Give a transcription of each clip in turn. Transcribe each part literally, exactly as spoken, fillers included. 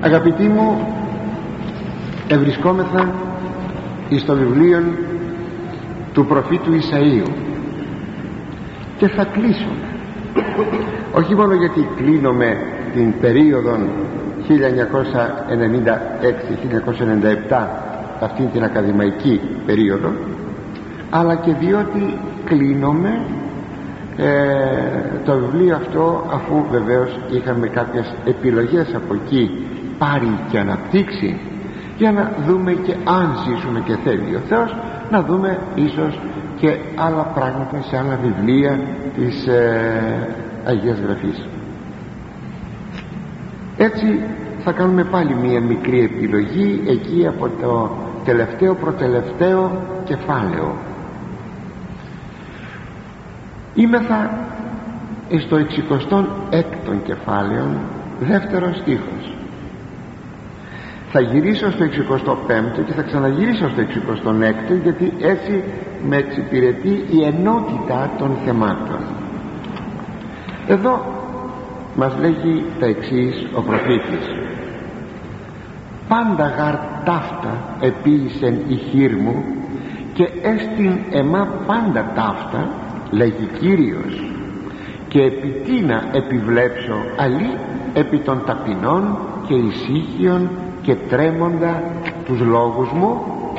Αγαπητοί μου, ευρισκόμεθα εις το βιβλίο του προφήτου Ισαΐου και θα κλείσουμε, όχι μόνο γιατί κλείνουμε την περίοδο χίλια εννιακόσια ενενήντα έξι με χίλια εννιακόσια ενενήντα επτά, αυτήν την ακαδημαϊκή περίοδο, αλλά και διότι κλείνουμε ε, το βιβλίο αυτό, αφού βεβαίως είχαμε κάποιες επιλογές από εκεί πάρει και αναπτύξει, για να δούμε και αν ζήσουμε και θέλει ο Θεός να δούμε ίσως και άλλα πράγματα σε άλλα βιβλία της ε, Αγίας Γραφής. Έτσι θα κάνουμε πάλι μία μικρή επιλογή εκεί από το τελευταίο προτελευταίο κεφάλαιο. Είμεθα στο εξηκοστό έκτο κεφάλαιο, δεύτερος στίχος. Θα γυρίσω στο εξηκοστό πέμπτο και θα ξαναγυρίσω στο εξηκοστό έκτο, γιατί έτσι με εξυπηρετεί η ενότητα των θεμάτων. Εδώ μας λέγει τα εξής ο προφήτης: πάντα γαρ ταύτα επίησεν η χείρ μου και έστιν εμά πάντα ταύτα, λέγει Κύριος, και επιτίνα επιβλέψω αλλή επί των ταπεινών και ησύχιων και τρέμοντα τους λόγους μου.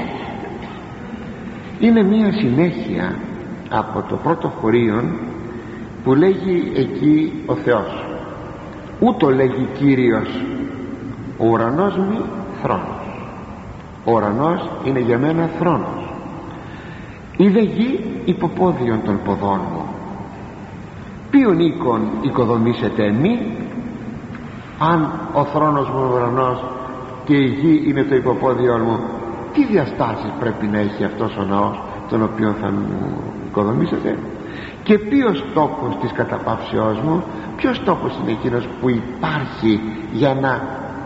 Είναι μία συνέχεια από το πρώτο χωρίον που λέγει εκεί ο Θεός. Ούτω λέγει Κύριος: ο ουρανός μη θρόνος. Ο ουρανός είναι για μένα θρόνος. Είδε γη υποπόδιον των ποδών μου. Ποιον οίκον οικοδομήσετε μη? Αν ο θρόνος μου ο ουρανός και η γη είναι το υποπόδιον μου, τι διαστάσεις πρέπει να έχει αυτός ο ναός τον οποίο θα μου οικοδομήσετε? Και ποιος τόπος της καταπαύσεώς μου, ποιος τόπος είναι εκείνος που υπάρχει για να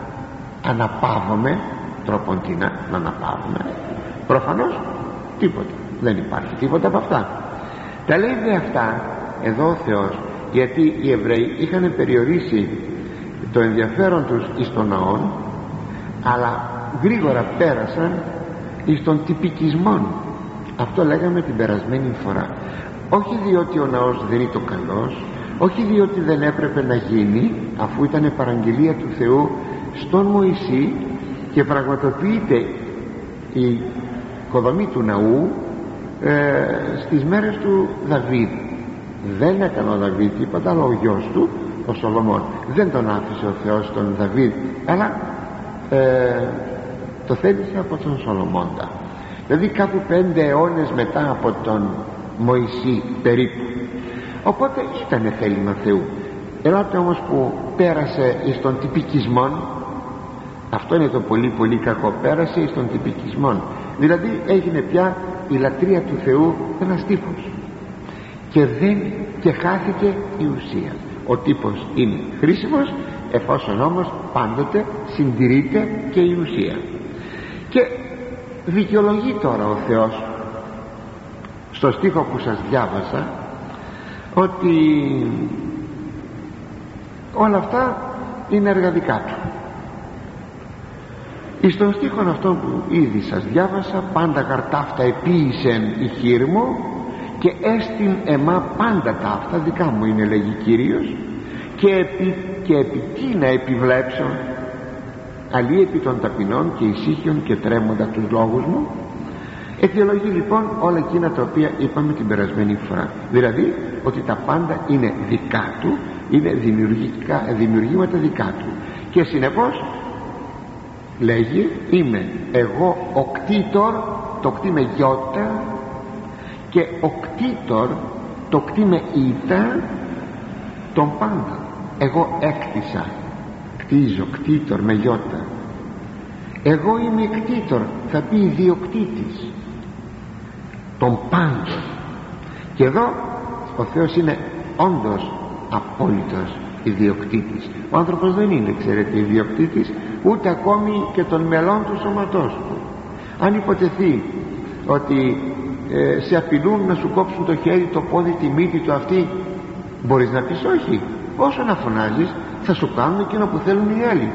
αναπαύομαι? Τρόπον τι να, να αναπαύομαι? Προφανώς τίποτα, δεν υπάρχει τίποτα από αυτά. Τα λέει δε αυτά εδώ ο Θεός, γιατί οι Εβραίοι είχαν περιορίσει το ενδιαφέρον τους εις τον ναόν, αλλά γρήγορα πέρασαν εις των τυπικισμών. Αυτό λέγαμε την περασμένη φορά. Όχι διότι ο ναός δεν είναι το καλός, όχι διότι δεν έπρεπε να γίνει, αφού ήταν παραγγελία του Θεού στον Μωυσή και πραγματοποιείται η οικοδομή του ναού ε, στις μέρες του Δαβίδ. Δεν έκανε ο Δαβίδ τίποτα, αλλά ο γιος του ο Σολομών. Δεν τον άφησε ο Θεός τον Δαβίδ, αλλά ε, το θέλησε από τον Σολομώντα, δηλαδή κάπου πέντε αιώνες μετά από τον Μωυσή περίπου. Οπότε ήταν θέλημα Θεού. Ελάτε όμως που πέρασε εις των τυπικισμών. Αυτό είναι το πολύ πολύ κακό. Πέρασε εις των τυπικισμών, δηλαδή έγινε πια η λατρεία του Θεού ένας τύπος και, δεν, και χάθηκε η ουσία. Ο τύπος είναι χρήσιμος εφόσον όμως πάντοτε συντηρείται και η ουσία. Και δικαιολογεί τώρα ο Θεός στο στίχο που σας διάβασα ότι όλα αυτά είναι έργα δικά του. Εις τον στίχον αυτό που ήδη σας διάβασα, πάντα καρτάφτα επίησεν η χείρ μου και έστιν εμά πάντα ταύτα, δικά μου είναι, λέγει Κύριος, και επί, και επί τι να επιβλέψω αλλή επί των ταπεινών και ησύχιων και τρέμοντα τους λόγους μου. Αιτιολογεί λοιπόν όλα εκείνα τα οποία είπαμε την περασμένη φορά, δηλαδή ότι τα πάντα είναι δικά του, είναι δημιουργικά, δημιουργήματα δικά του, και συνεπώς λέγει είμαι εγώ ο κτήτορ, το κτί με γιώτα, και ο κτήτορ, το κτί με ήτα, τον πάντα. Εγώ έκτισα, κτίζω, κτήτορ με γιώτα. Εγώ είμαι κτήτορ, θα πει ιδιοκτήτης των πάντων. Και εδώ ο Θεός είναι όντως απόλυτος ιδιοκτήτης. Ο άνθρωπος δεν είναι, ξέρετε, ιδιοκτήτης ούτε ακόμη και των μελών του σώματός του. Αν υποτεθεί ότι ε, σε απειλούν να σου κόψουν το χέρι, το πόδι, τη μύτη, το αυτή, μπορείς να πεις όχι? Όσο να φωνάζεις θα σου κάνουν εκείνο που θέλουν οι άλλοι.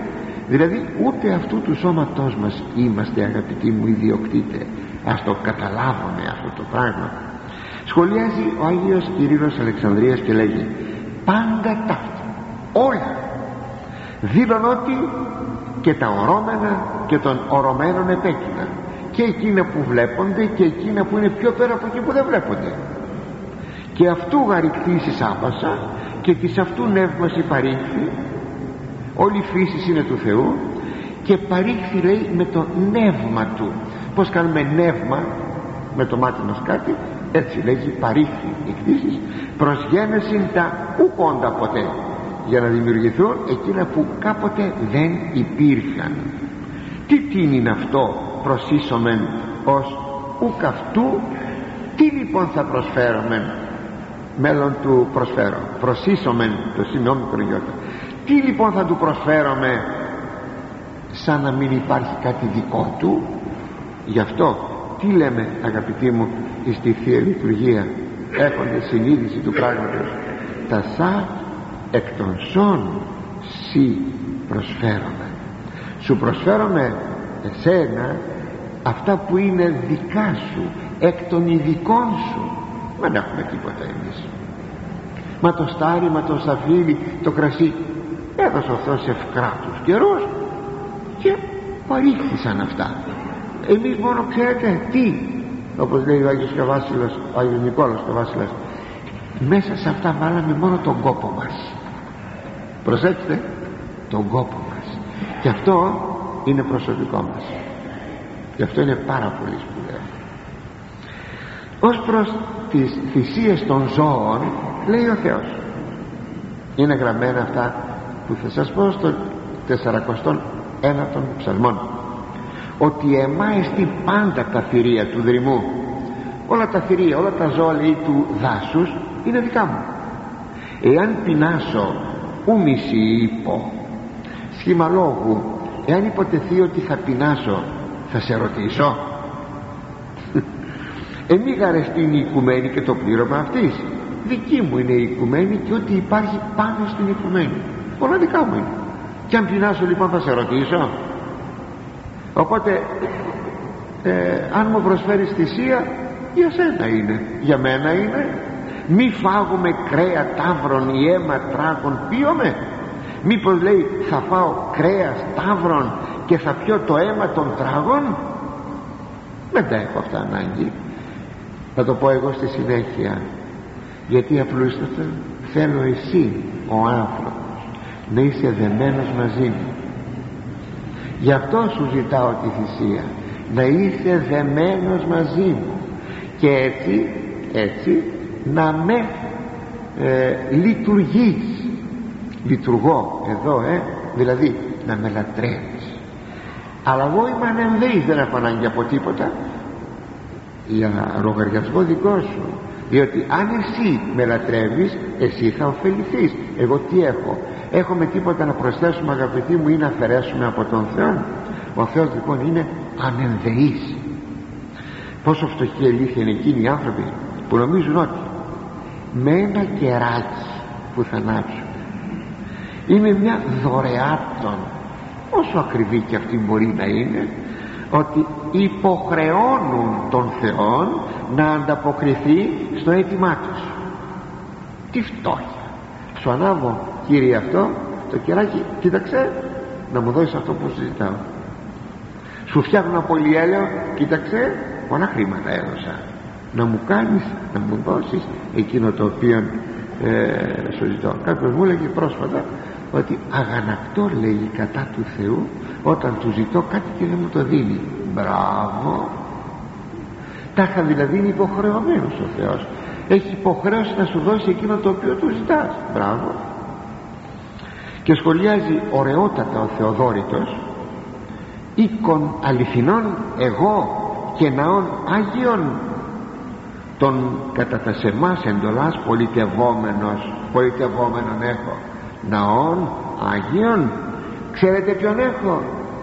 Δηλαδή ούτε αυτού του σώματός μας είμαστε, αγαπητοί μου, ιδιοκτήτε. Ας το καταλάβουμε αυτό το πράγμα. Σχολιάζει ο Άγιος Κυρίλλος Αλεξανδρίας και λέγει: πάντα ταύτα, όλα δήλων ότι και τα ορώμενα και των ορωμένων επέκεινα, και εκείνα που βλέπονται και εκείνα που είναι πιο πέρα από εκεί που δεν βλέπονται, και αυτού γαρικτήσεις άπασα και της αυτού νεύμας υπαρήχθη. Όλη η φύση είναι του Θεού και παρήχθη, λέει, με το νεύμα του. Πως κάνουμε νεύμα με το μάτι μας κάτι, έτσι λέγει, παρήχθη οι κτήσεις, προς γένεσιν τα ουκόντα ποτέ, για να δημιουργηθούν εκείνα που κάποτε δεν υπήρχαν. Τι τίνει είναι αυτό, προσίσομεν ως ουκ αυτού. Τι λοιπόν θα προσφέρομεν, μέλλον του προσφέρω, προσίσομεν το σημείο μικρό γιώτα. Τι λοιπόν θα του προσφέρομαι, σαν να μην υπάρχει κάτι δικό του? Γι' αυτό τι λέμε, αγαπητοί μου, στη Θεία Λειτουργία, έχοντας συνείδηση του πράγματος: τα σα εκ των σών σοι προσφέρομαι. Σου προσφέρομαι εσένα αυτά που είναι δικά σου, εκ των ειδικών σου. Δεν έχουμε τίποτα εμείς. Μα το στάρι, μα το σαφίλι, το κρασί έδωσε ο Θεός ευκράτους καιρός και παρήχθησαν αυτά. Εμείς μόνο, ξέρετε τι, όπως λέει ο Άγιος Καβάσιλος, ο Άγιος Νικόλαος Καβάσιλος, μέσα σε αυτά βάλαμε μόνο τον κόπο μας. Προσέξτε, τον κόπο μας. Και αυτό είναι προσωπικό μας, και αυτό είναι πάρα πολύ σπουδαίο. Ως προς τις θυσίες των ζώων, λέει ο Θεός, είναι γραμμένα αυτά που θα σας πω στο τεσσαρακοστό ένατον ψαλμόν, ότι εμάεστη πάντα τα θηρία του δρυμού. Όλα τα θηρία, όλα τα ζώα, λέει, του δάσους είναι δικά μου. Εάν πεινάσω ου μισή είπω, σχήμα λόγου, εάν υποτεθεί ότι θα πεινάσω, θα σε ρωτήσω? Εμεί γαρεστήν η οικουμένη και το πλήρωμα αυτής. Δική μου είναι η οικουμένη και ό,τι υπάρχει πάνω στην οικουμένη όλα δικά μου είναι. Και αν πεινάσω λοιπόν θα σε ρωτήσω? Οπότε ε, αν μου προσφέρεις θυσία, για σένα είναι, για μένα είναι. Μη φάγουμε κρέα ταύρων ή αίμα τράγων πίωμε. Μήπως, λέει, θα φάω κρέας ταύρων και θα πιω το αίμα των τράγων? Δεν τα έχω αυτά ανάγκη. Θα το πω εγώ στη συνέχεια, γιατί απλούστατα θέλω εσύ ο άνθρωπος να είσαι δεμένος μαζί μου. Γι' αυτό σου ζητάω τη θυσία, να είσαι δεμένος μαζί μου, και έτσι, έτσι να με ε, λειτουργείς. Λειτουργώ εδώ, ε, δηλαδή να με λατρεύεις. Αλλά εγώ είμαι ανενδύης, δεν έχω ανάγκη από τίποτα, για λογαριασμό δικό σου. Διότι αν εσύ με λατρεύεις, εσύ θα ωφεληθείς. Εγώ τι έχω? Έχουμε τίποτα να προσθέσουμε, αγαπητοί μου, ή να αφαιρέσουμε από τον Θεό? Ο Θεός λοιπόν είναι ανενδεής. Πόσο φτωχή αλήθεια είναι εκείνοι οι άνθρωποι που νομίζουν ότι με ένα κεράκι που θα ανάψουν ή με μια δωρεάτων, όσο ακριβή και αυτή μπορεί να είναι, ότι υποχρεώνουν τον Θεό να ανταποκριθεί στο αίτημά τους. Τι φτώχεια! Σου ανάβω, Κύριε, αυτό το κεράκι, κοίταξε να μου δώσεις αυτό που σου ζητάω. Σου φτιάχνω ένα πολυέλαιο, κοίταξε, πολλά χρήματα έδωσα, να μου κάνεις, να μου δώσεις εκείνο το οποίο ε, σου ζητώ. Κάποιος μου έλεγε πρόσφατα ότι αγανακτώ, λέει, κατά του Θεού όταν του ζητώ κάτι και δεν μου το δίνει. Μπράβο! Τάχα δηλαδή είναι υποχρεωμένος ο Θεός, έχει υποχρέωση να σου δώσει εκείνο το οποίο του ζητάς. Μπράβο! Και σχολιάζει ωραιότατα ο Θεοδόρητος, οίκων αληθινών εγώ και ναών Άγιων, τον κατά τα σε εμάς εντολάς πολιτευόμενος, πολιτευόμενον έχω, ναών Άγιων. Ξέρετε ποιον έχω?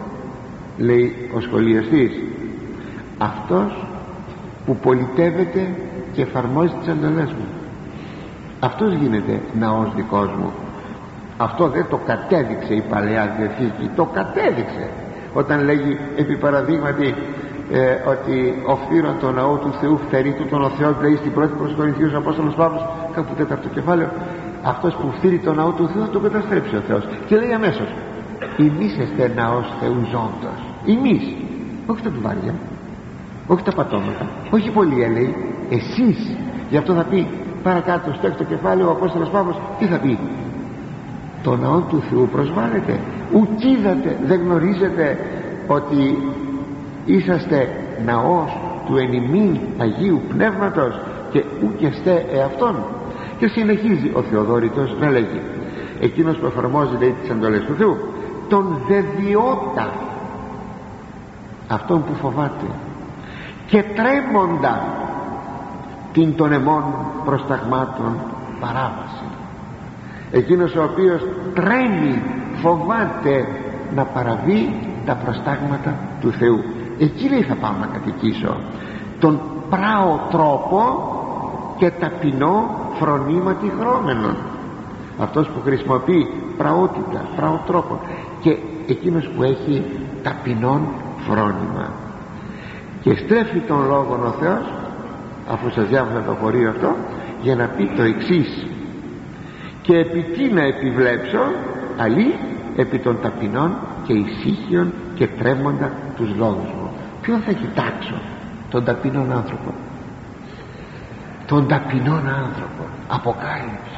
Λέει ο σχολιαστής, αυτός που πολιτεύεται και εφαρμόζει τις εντολές μου, αυτός γίνεται ναός δικός μου. Αυτό δεν το κατέδειξε η Παλαιά Διαθήκη, το κατέδειξε όταν λέγει επί παραδείγματι ε, ότι οφθήρων το ναό του Θεού φθερεί του τον ο Θεός, λέει στην πρώτη προς Κορινθίους Απόστολος Παύλος κάπου τέταρτο κεφάλαιο, αυτός που φθείρει το ναό του Θεού το καταστρέψει ο Θεός. Και λέει αμέσως, ημείς εστε ναός Θεού ζώντος. Ημείς, όχι τα τουβάρια, όχι τα πατώματα, όχι πολλοί, λέει, εσείς. Γι' αυτό θα πει παρακάτω στο έκτο κεφάλαιο ο Απόστολος Παύλος, τι θα πει? Το ναό του Θεού προσβάλλεται, ουκ είδατε, δεν γνωρίζετε ότι είσαστε ναός του εν ημίν Αγίου Πνεύματος και ουκ εστέ εαυτόν? Και συνεχίζει ο Θεοδόρητος να λέγει, εκείνος που εφαρμόζει, λέει, τις εντολές του Θεού, τον δεδιώτα, αυτόν που φοβάται, και τρέμοντα την των εμών προσταγμάτων παράβαση. Εκείνος ο οποίος τρέμει, φοβάται να παραβεί τα προστάγματα του Θεού. Εκεί, λέει, θα πάω να κατοικήσω, τον πράο τρόπο και ταπεινό φρονήματι χρώμενον. Αυτός που χρησιμοποιεί πραότητα, πράο τρόπο, και εκείνος που έχει ταπεινόν φρόνημα. Και στρέφει τον λόγον ο Θεός, αφού σας διάβασα το χωρίο αυτό, για να πει το εξής, και επί τι να επιβλέψω αλλή επί των ταπεινών και ησύχιων και τρέμοντα τους λόγους μου. Ποιον θα κοιτάξω? Τον ταπεινόν άνθρωπο, τον ταπεινόν άνθρωπο. Αποκάλυψης,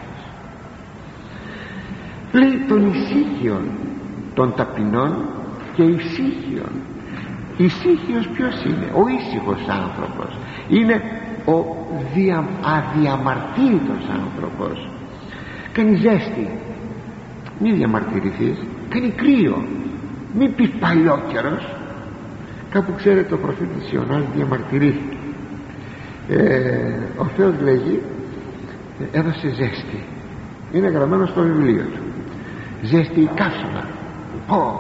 λέει, των ησύχιων, των ταπεινών και ησύχιων. Ησύχιος ποιος είναι? Ο ήσυχος άνθρωπος είναι ο δια, αδιαμαρτύρητος άνθρωπος. Κάνει ζέστη, μη διαμαρτυρηθείς. Κάνει κρύο, μη πεις παλιόκαιρος. Κάπου, ξέρετε, ο προφήτης Ιωνάς διαμαρτυρήθηκε. ε, ο Θεός, λέγει, έδωσε ζέστη. Είναι γραμμένο στο βιβλίο του, ζέστη καύσωνα. Πω,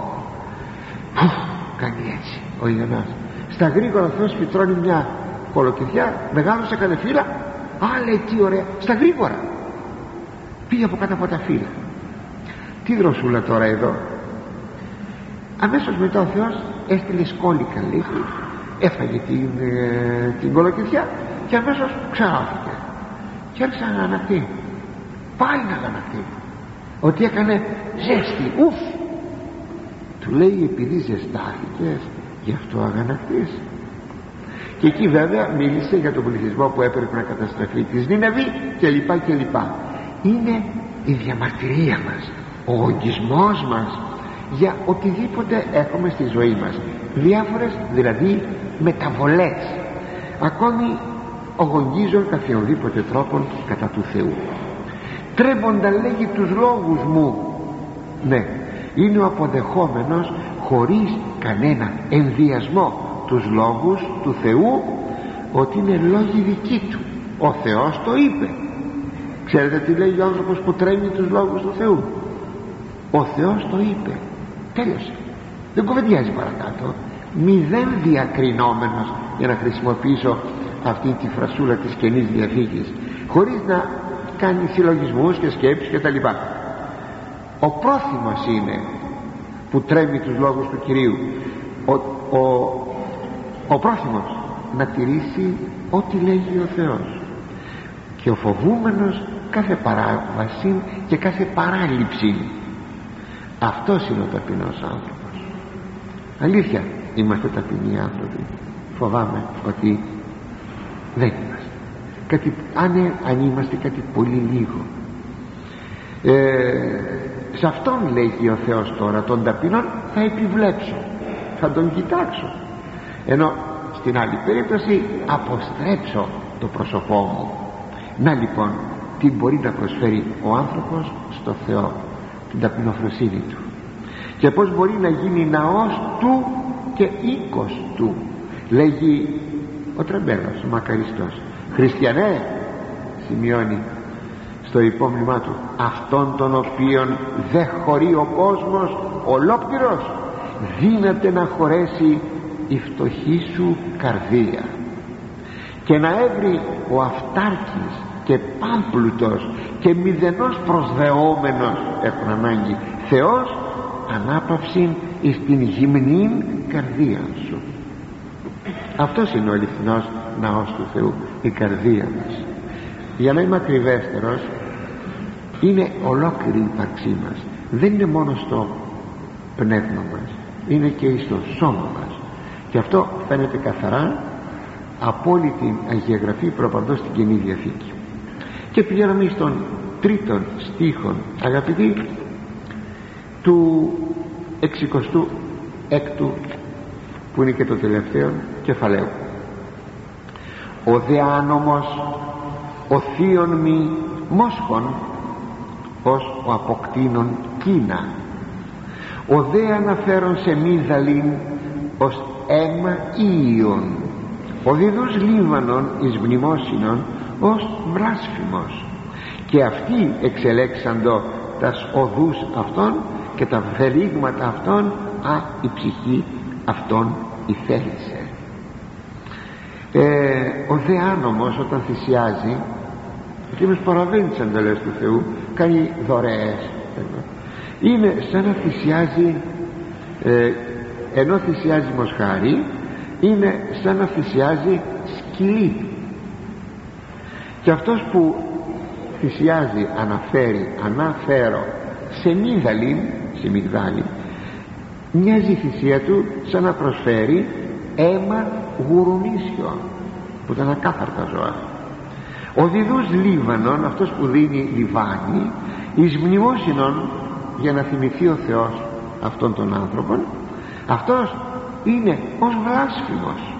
κάνει έτσι ο Ιωνάς. Στα γρήγορα ο Θεός φυτρώνει μια κολοκυθιά, μεγάλωσε, έκανε φύλλα. Α, λέει, τι ωραία, στα γρήγορα πήγε από κάτω από τα φύλλα. Τι δροσούλα τώρα εδώ. Αμέσως μετά ο Θεός έστειλε σκόλικα, λέει, έφαγε την, ε, την κολοκυθιά και αμέσως ξαράφηκε και άρχισε να ανακτεί. Πάλι να ανακτεί, ότι έκανε ζέστη. Ουφ, του λέει, επειδή ζεστάθηκες, γι' αυτό αγανακτείς. Και εκεί βέβαια μίλησε για τον πληθυσμό που έπρεπε να καταστραφεί, της Νίνεβη και λοιπά και λοιπά. Είναι η διαμαρτυρία μας, ο γογγισμός μας για οτιδήποτε έχουμε στη ζωή μας, διάφορες δηλαδή μεταβολές. Ακόμη ογογγίζουν καθιονδήποτε τρόπον κατά του Θεού. Τρέμοντα, λέγει, τους λόγους μου. Ναι, είναι ο αποδεχόμενος χωρίς κανένα ενδιασμό τους λόγους του Θεού, ότι είναι λόγοι δικοί του. Ο Θεός το είπε. Ξέρετε τι λέει ο άνθρωπος που τρέμει τους λόγους του Θεού? Ο Θεός το είπε, τέλειωσε, δεν κουβεντιάζει παρακάτω. Μηδέν διακρινόμενος, για να χρησιμοποιήσω αυτή τη φρασούλα της Καινής Διαθήκης, χωρίς να κάνει συλλογισμούς και σκέψεις και τα λοιπά. Ο πρόθυμος είναι που τρέμει τους λόγους του Κυρίου, ο, ο, ο πρόθυμος να τηρήσει ό,τι λέγει ο Θεός, και ο φοβούμενος κάθε παράβαση και κάθε παράληψη. Αυτός είναι ο ταπεινός άνθρωπος. Αλήθεια, είμαστε ταπεινοί άνθρωποι? Φοβάμαι ότι δεν είμαστε. Κάτι, αν, αν είμαστε κάτι πολύ λίγο. ε, σε αυτόν, λέγει ο Θεός τώρα, τον ταπεινόν θα επιβλέψω, θα τον κοιτάξω, ενώ στην άλλη περίπτωση αποστρέψω το πρόσωπό μου. Να λοιπόν, τι μπορεί να προσφέρει ο άνθρωπος στο Θεό? Την ταπεινοφροσύνη του. Και πως μπορεί να γίνει ναός του και οίκος του. Λέγει ο Τρεμπέλος, ο μακαριστός, χριστιανέ, σημειώνει στο υπόμνημά του, αυτόν τον οποίον δεν χωρεί ο κόσμος ολόκληρος, δύναται να χωρέσει η φτωχή σου καρδία, και να έβρει ο αυτάρκης και πάμπλουτος και μηδενός προσδεόμενος έχουν ανάγκη. Θεός ανάπαυση εις την γυμνήν καρδία σου. Αυτός είναι ο αληθινός ναός του Θεού, η καρδία μας. Για να είμαι ακριβέστερος, είναι ολόκληρη η ύπαρξή μας. Δεν είναι μόνο στο πνεύμα μας, είναι και στο σώμα μας, και αυτό φαίνεται καθαρά από όλη την Αγία Γραφή προπαντός στην Καινή Διαθήκη. Και πηγαίνουμε στον τρίτον στίχον, αγαπητοί, του εξηκοστού έκτου, που είναι και το τελευταίο κεφαλαίο. Ο δε άνομος ο θείον μη μόσχον ως ο αποκτήνων κίνα, ο δε αναφέρον σε μύδαλιν ως αίμα ίων, ο διδούς λίβανον εις μνημόσυνον ως βλάσφημος, και αυτοί εξελέξαντο τας οδούς αυτών και τα βδελίγματα αυτών, α, η ψυχή αυτών ηθέλησε. ε, ο δε άνομος όταν θυσιάζει, εκείνος παραβαίνει τις εντολές του Θεού, κάνει δωρεές, είναι σαν να θυσιάζει, ε, ενώ θυσιάζει μοσχάρι, είναι σαν να θυσιάζει σκυλί. Και αυτός που θυσιάζει, αναφέρει, αναφέρω σε μύδαλι, σε μυγδάλι, μοιάζει η θυσία του σαν να προσφέρει αίμα γουρουνίσιο, που ήταν ακάθαρτα ζώα. Ο διδούς λίβανον, αυτός που δίνει λιβάνι, εις μνημόσυνον, για να θυμηθεί ο Θεός αυτόν τον άνθρωπον, αυτός είναι ως βλάσφημος.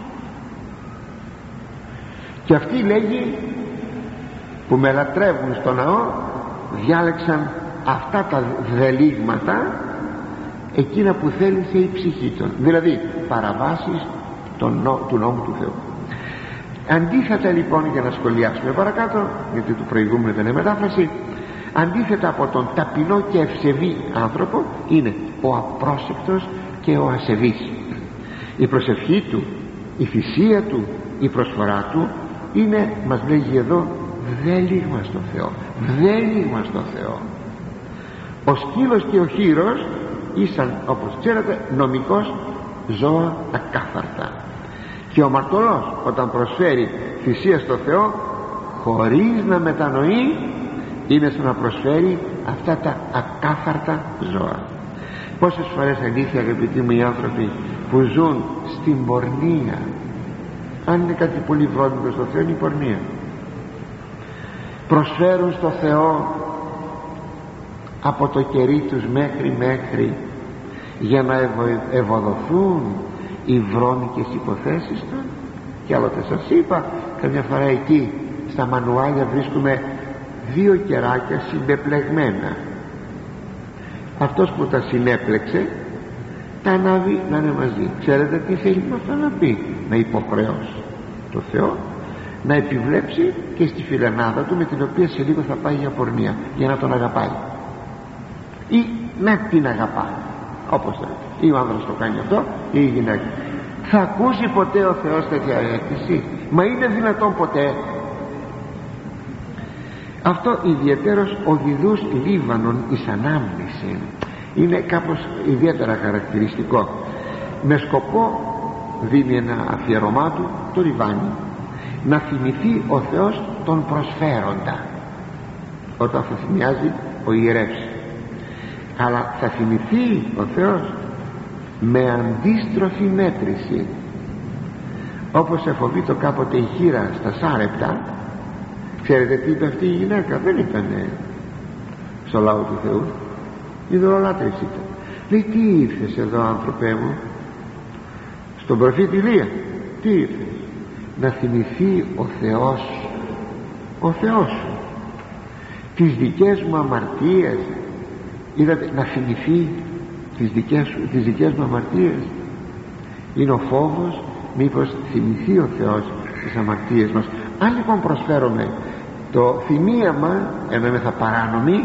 Και αυτοί, λέγει, που με λατρεύουν στο ναό, διάλεξαν αυτά τα δελίγματα, εκείνα που θέλησε η ψυχή των, δηλαδή παραβάσεις του νόμου του Θεού. Αντίθετα λοιπόν, για να σχολιάσουμε παρακάτω, γιατί του προηγούμενου ήταν η μετάφραση, αντίθετα από τον ταπεινό και ευσεβή άνθρωπο είναι ο απρόσεκτος και ο ασεβής. Η προσευχή του, η θυσία του, η προσφορά του είναι, μας λέγει εδώ, δέλιγμα στο Θεό, δέλιγμα στο Θεό. Ο σκύλος και ο χήρος ήσαν, όπως ξέρετε, νομικός ζώα ακάθαρτα, και ο μαρτωλός όταν προσφέρει θυσία στο Θεό χωρίς να μετανοεί, είναι σαν να προσφέρει αυτά τα ακάθαρτα ζώα. Πόσες φορές, αλήθεια αγαπητοί μου, οι άνθρωποι που ζουν στην πορνεία, αν είναι κάτι πολύ βρώμικο στο Θεό, είναι η πορνεία, προσφέρουν στο Θεό από το κερί τους μέχρι μέχρι για να ευοδοθούν οι βρώμικες υποθέσεις του. Και άλλοτε σας είπα, καμιά φορά εκεί στα μανουάλια βρίσκουμε δύο κεράκια συμπεπλεγμένα. Αυτός που τα συνέπλεξε τα ανάβει να είναι μαζί. Ξέρετε τι θέλει με αυτό να πει? Να υποχρεώσει το Θεό να επιβλέψει και στη φιλενάδα του, με την οποία σε λίγο θα πάει για πορνεία, για να τον αγαπάει, ή να την αγαπάει, όπως θέλετε. Ή ο άνδρας το κάνει αυτό, ή η γυναίκα. Θα ακούσει ποτέ ο Θεός τέτοια αίτηση? Μα είναι δυνατόν ποτέ? Αυτό ιδιαίτερος ο διδούς λίβανον εις ανάμνηση είναι κάπως ιδιαίτερα χαρακτηριστικό. Με σκοπό δίνει ένα αφιερωμά του, το λιβάνι, να θυμηθεί ο Θεός τον προσφέροντα όταν θα θυμιάζει ο ιερεύς. Αλλά θα θυμηθεί ο Θεός με αντίστροφη μέτρηση, όπως εφοβήτω κάποτε η χήρα στα Σάρεπτα. Ξέρετε τι είπε αυτή η γυναίκα? Δεν ήταν στο λαό του Θεού, ειδωλολάτρης ήταν. Λέει, τι ήρθες εδώ άνθρωπέ μου? Στον προφήτη Ηλία τι ήρθες? Να θυμηθεί ο Θεός, ο Θεός σου, τις δικές μου αμαρτίες. Είδατε, να θυμηθεί τις δικές, σου, τις δικές μου αμαρτίες. Είναι ο φόβος μήπως θυμηθεί ο Θεός τις αμαρτίες μας. Αν λοιπόν προσφέρουμε το θυμίαμα, ενώ είμαι θα παράνομοι,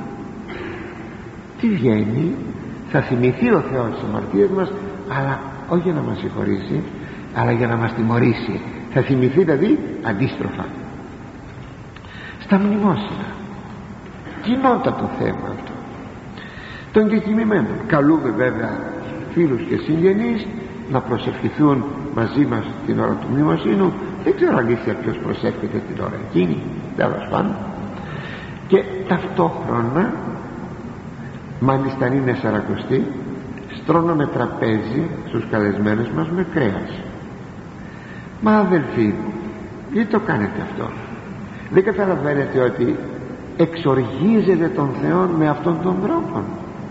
τι βγαίνει? Θα θυμηθεί ο Θεός τις αμαρτίες μας, αλλά όχι για να μας συγχωρήσει, αλλά για να μας τιμωρήσει. Θα θυμηθεί δηλαδή αντίστροφα. Στα μνημόσυνα κοινότατο θέμα αυτό των κεκοιμημένων. Καλούμε βέβαια φίλους και συγγενείς να προσευχηθούν μαζί μας την ώρα του μνημοσύνου. Δεν ξέρω αλήθεια ποιος προσεύχεται την ώρα εκείνη, τέλος πάντων. Και ταυτόχρονα, μάλιστα αν είναι σαρακοστή, στρώνουμε τραπέζι στους καλεσμένους μας με κρέας. Μα αδελφοί, γιατί το κάνετε αυτό? Δεν καταλαβαίνετε ότι εξοργίζετε τον Θεό με αυτόν τον τρόπο?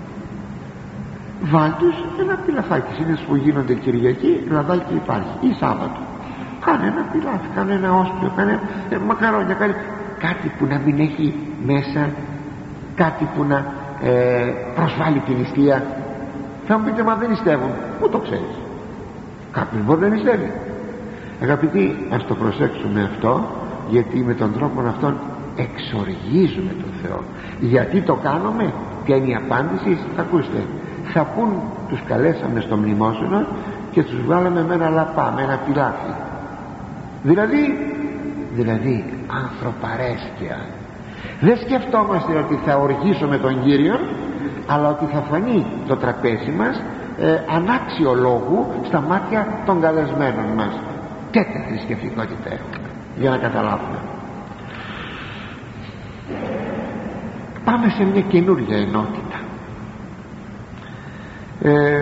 Βάλτους ένα πιλαφάκι, συνήθως που γίνονται Κυριακή, λαδάκι υπάρχει, ή Σάββατο. Κάνε ένα πιλάφι, κάνε ένα όσπιο, κάνε ε, μακαρόνια, κάνε κάτι που να μην έχει μέσα, κάτι που να ε, προσβάλλει την νηστεία. Θα μου πείτε, μα δεν νηστεύουν. Πού το ξέρεις? Κάποιος μπορεί να νηστεύει. Αγαπητοί, ας το προσέξουμε αυτό, γιατί με τον τρόπο αυτόν εξοργίζουμε τον Θεό. Γιατί το κάνουμε? Ποια είναι η απάντηση? Ακούστε, θα πούν, τους καλέσαμε στο μνημόσυνο και τους βγάλαμε με ένα λαπά, με ένα πιλάφι. Δηλαδή, δηλαδή ανθρωπαρέσκεια. Δεν σκεφτόμαστε ότι θα οργήσουμε τον Κύριο, αλλά ότι θα φανεί το τραπέζι μας ε, ανάξιο λόγου στα μάτια των καλεσμένων μας. Τέτοια θρησκευτικότητα έχουμε, για να καταλάβουμε. Πάμε σε μια καινούργια ενότητα. ε,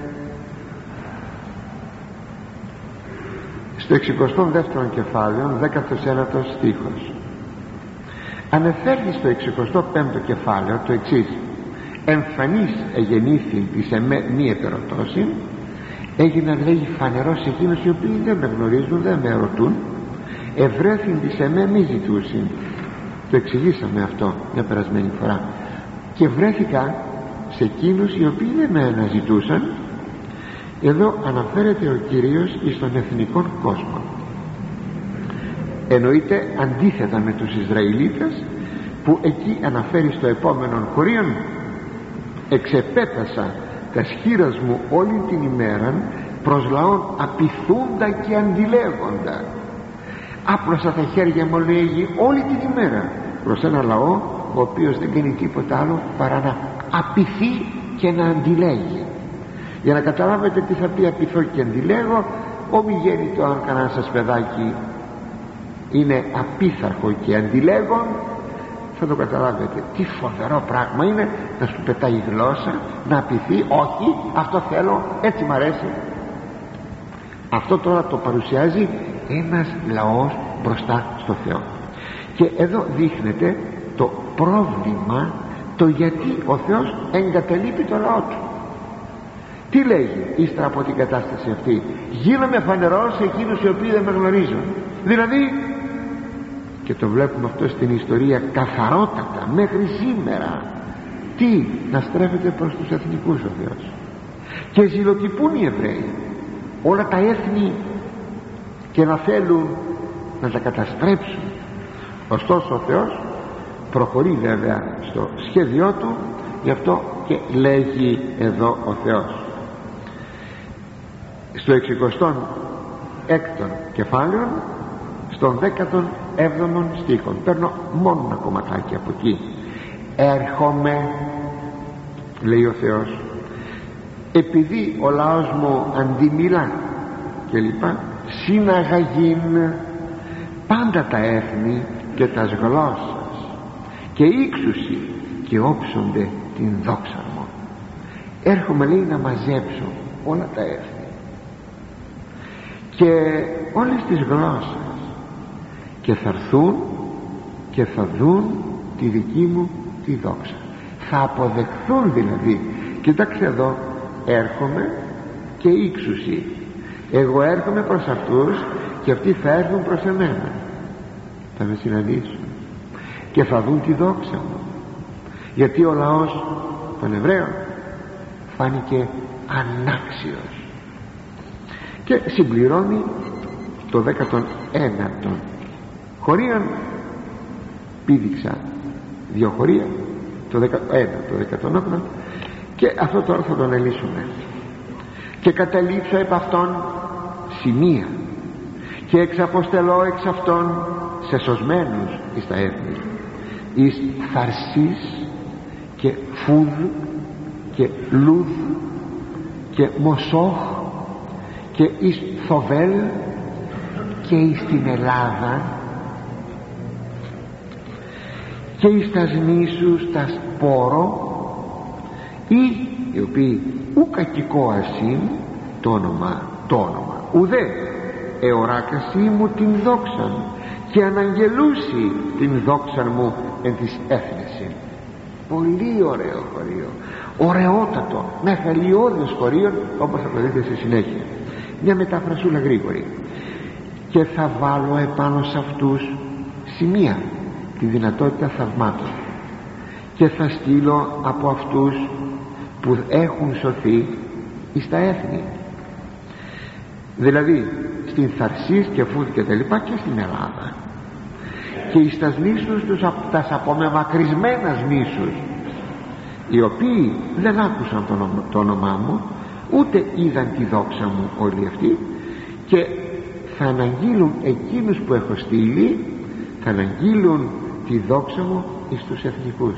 στο εξηκοστό δεύτερο κεφάλαιο, δέκατος ένατος στίχος, ανεφέρει στο εξηκοστό πέμπτο κεφάλαιο το εξής: εμφανής εγεννήθη της εμέ μη επερωτώσιν, έγιναν, λέει, φανερός εκείνους οι οποίοι δεν με γνωρίζουν, δεν με ερωτούν, ευρέθην της εμέ μη ζητούσιν. Το εξηγήσαμε αυτό μια περασμένη φορά. Και βρέθηκα σε εκείνους οι οποίοι δεν με αναζητούσαν. Εδώ αναφέρεται ο Κύριος εις τον εθνικό κόσμο. Εννοείται αντίθετα με τους Ισραηλίτες, που εκεί αναφέρει στο επόμενο χωρίον: εξεπέτασα τα σχήρας μου όλη την ημέρα προς λαόν απειθούντα και αντιλέγοντα. Άπλωσα τα χέρια μου, λέγει, όλη την ημέρα προς ένα λαό ο οποίος δεν κάνει τίποτα άλλο παρά να απειθεί και να αντιλέγει. Για να καταλάβετε τι θα πει απειθώ και αντιλέγω, ομιγέννητο αν κανένα σας παιδάκι είναι απίθαρχο και αντιλέγον, θα το καταλάβετε τι φοβερό πράγμα είναι να σου πετάει η γλώσσα, να απειθεί. Όχι, αυτό θέλω, έτσι μ' αρέσει. Αυτό τώρα το παρουσιάζει ένας λαός μπροστά στο Θεό. Και εδώ δείχνεται το πρόβλημα, το γιατί ο Θεός εγκαταλείπει το λαό του. Τι λέγει ύστερα από την κατάσταση αυτή? Γίνομαι φανερός σε εκείνους οι οποίοι δεν με γνωρίζουν. Δηλαδή, και το βλέπουμε αυτό στην ιστορία καθαρότατα μέχρι σήμερα, τι? Να στρέφεται προς τους εθνικούς ο Θεός, και ζηλοτυπούν οι Εβραίοι όλα τα έθνη και να θέλουν να τα καταστρέψουν. Ωστόσο ο Θεός προχωρεί βέβαια στο σχέδιό του, γι' αυτό και λέγει εδώ ο Θεός στο εξηκοστό έκτο κεφάλαιο, στον δέκατον έβδομον στίχον. Παίρνω μόνο ένα κομματάκι από εκεί. Έρχομαι, λέει ο Θεός, επειδή ο λαός μου αντιμιλά και λοιπά, συναγαγήν πάντα τα έθνη και τα γλώσσας και ήξουσι και όψονται την δόξα μου. Έρχομαι, λέει, να μαζέψω όλα τα έθνη και όλες τις γλώσσες, και θα έρθουν και θα δουν τη δική μου τη δόξα. Θα αποδεχθούν δηλαδή. Κοιτάξτε εδώ, έρχομαι και ήξουσι. Εγώ έρχομαι προς αυτούς και αυτοί θα έρθουν προς εμένα, θα με συναντήσουν και θα δουν τη δόξα μου, γιατί ο λαός των Εβραίων φάνηκε ανάξιος. Και συμπληρώνει το δέκατον ένατον χωρίον, πήδηξα δύο χωρία, το δέκατον ένατο, το δέκατον όγδοο, και αυτό τώρα θα το αναλύσουμε. Και καταλήψω επ' αυτόν σημεία και εξαποστελώ εξ αυτών σε σωσμένους εις τα έθνη, εις Θαρσής και Φούδ και Λούδ και Μοσόχ και εις Θοβέλ και εις την Ελλάδα και εις τας νήσους τας Πόρο, ή οι οποίοι ου κακικό ασύν το όνομα, το όνομα ουδέ εωράκασή μου την δόξαν και αναγγελούσι την δόξαν μου εν της έθνεσιν. Πολύ ωραίο χωρίο, ωραιότατο, μεγαλειώδες χωρίο, όπως θα το δείτε στη συνέχεια. Μια μεταφρασούλα γρήγορη. Και θα βάλω επάνω σε αυτούς σημεία, τη δυνατότητα θαυμάτων, και θα στείλω από αυτούς που έχουν σωθεί εις τα έθνη, δηλαδή στην Θαρσής και Φούδ και τα λοιπά, και στην Ελλάδα, και εις τας νήσους τους, τας απομεμακρυσμένας νήσους, οι οποίοι δεν άκουσαν το, όνομα, το όνομά μου, ούτε είδαν τη δόξα μου όλοι αυτοί, και θα αναγγείλουν εκείνους που έχω στείλει, θα αναγγείλουν τη δόξα μου εις τους εθνικούς.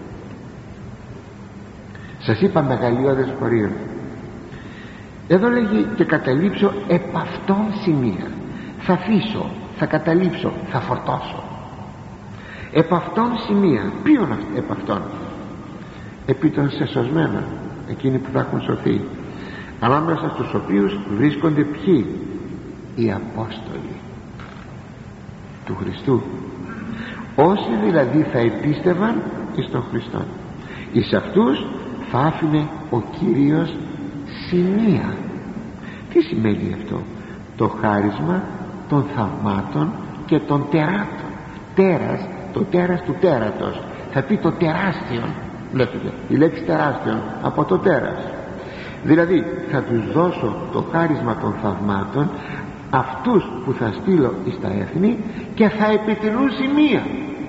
Σας είπα μεγαλειώδες χωρίων. Εδώ λέγει και καταλήψω επ' αυτών σημεία. Θα αφήσω, θα καταλήψω, θα φορτώσω. Επ' αυτών σημεία. Ποιον επ' αυτών? Επί των σεσωσμένων, εκείνοι που θα έχουν σωθεί, ανάμεσα στους οποίους βρίσκονται ποιοι? Οι Απόστολοι του Χριστού, όσοι δηλαδή θα επίστευαν εις τον Χριστόν. Εις αυτούς θα άφηνε ο Κύριος σημεία. Τι σημαίνει αυτό? Το χάρισμα των θαυμάτων και των τεράτων. Τέρας, το τέρας του τέρατος, θα πει το τεράστιον. Βλέπετε, η λέξη τεράστιον από το τέρας. Δηλαδή θα τους δώσω το χάρισμα των θαυμάτων, αυτούς που θα στείλω εις τα έθνη, και θα επιτελούν σημεία.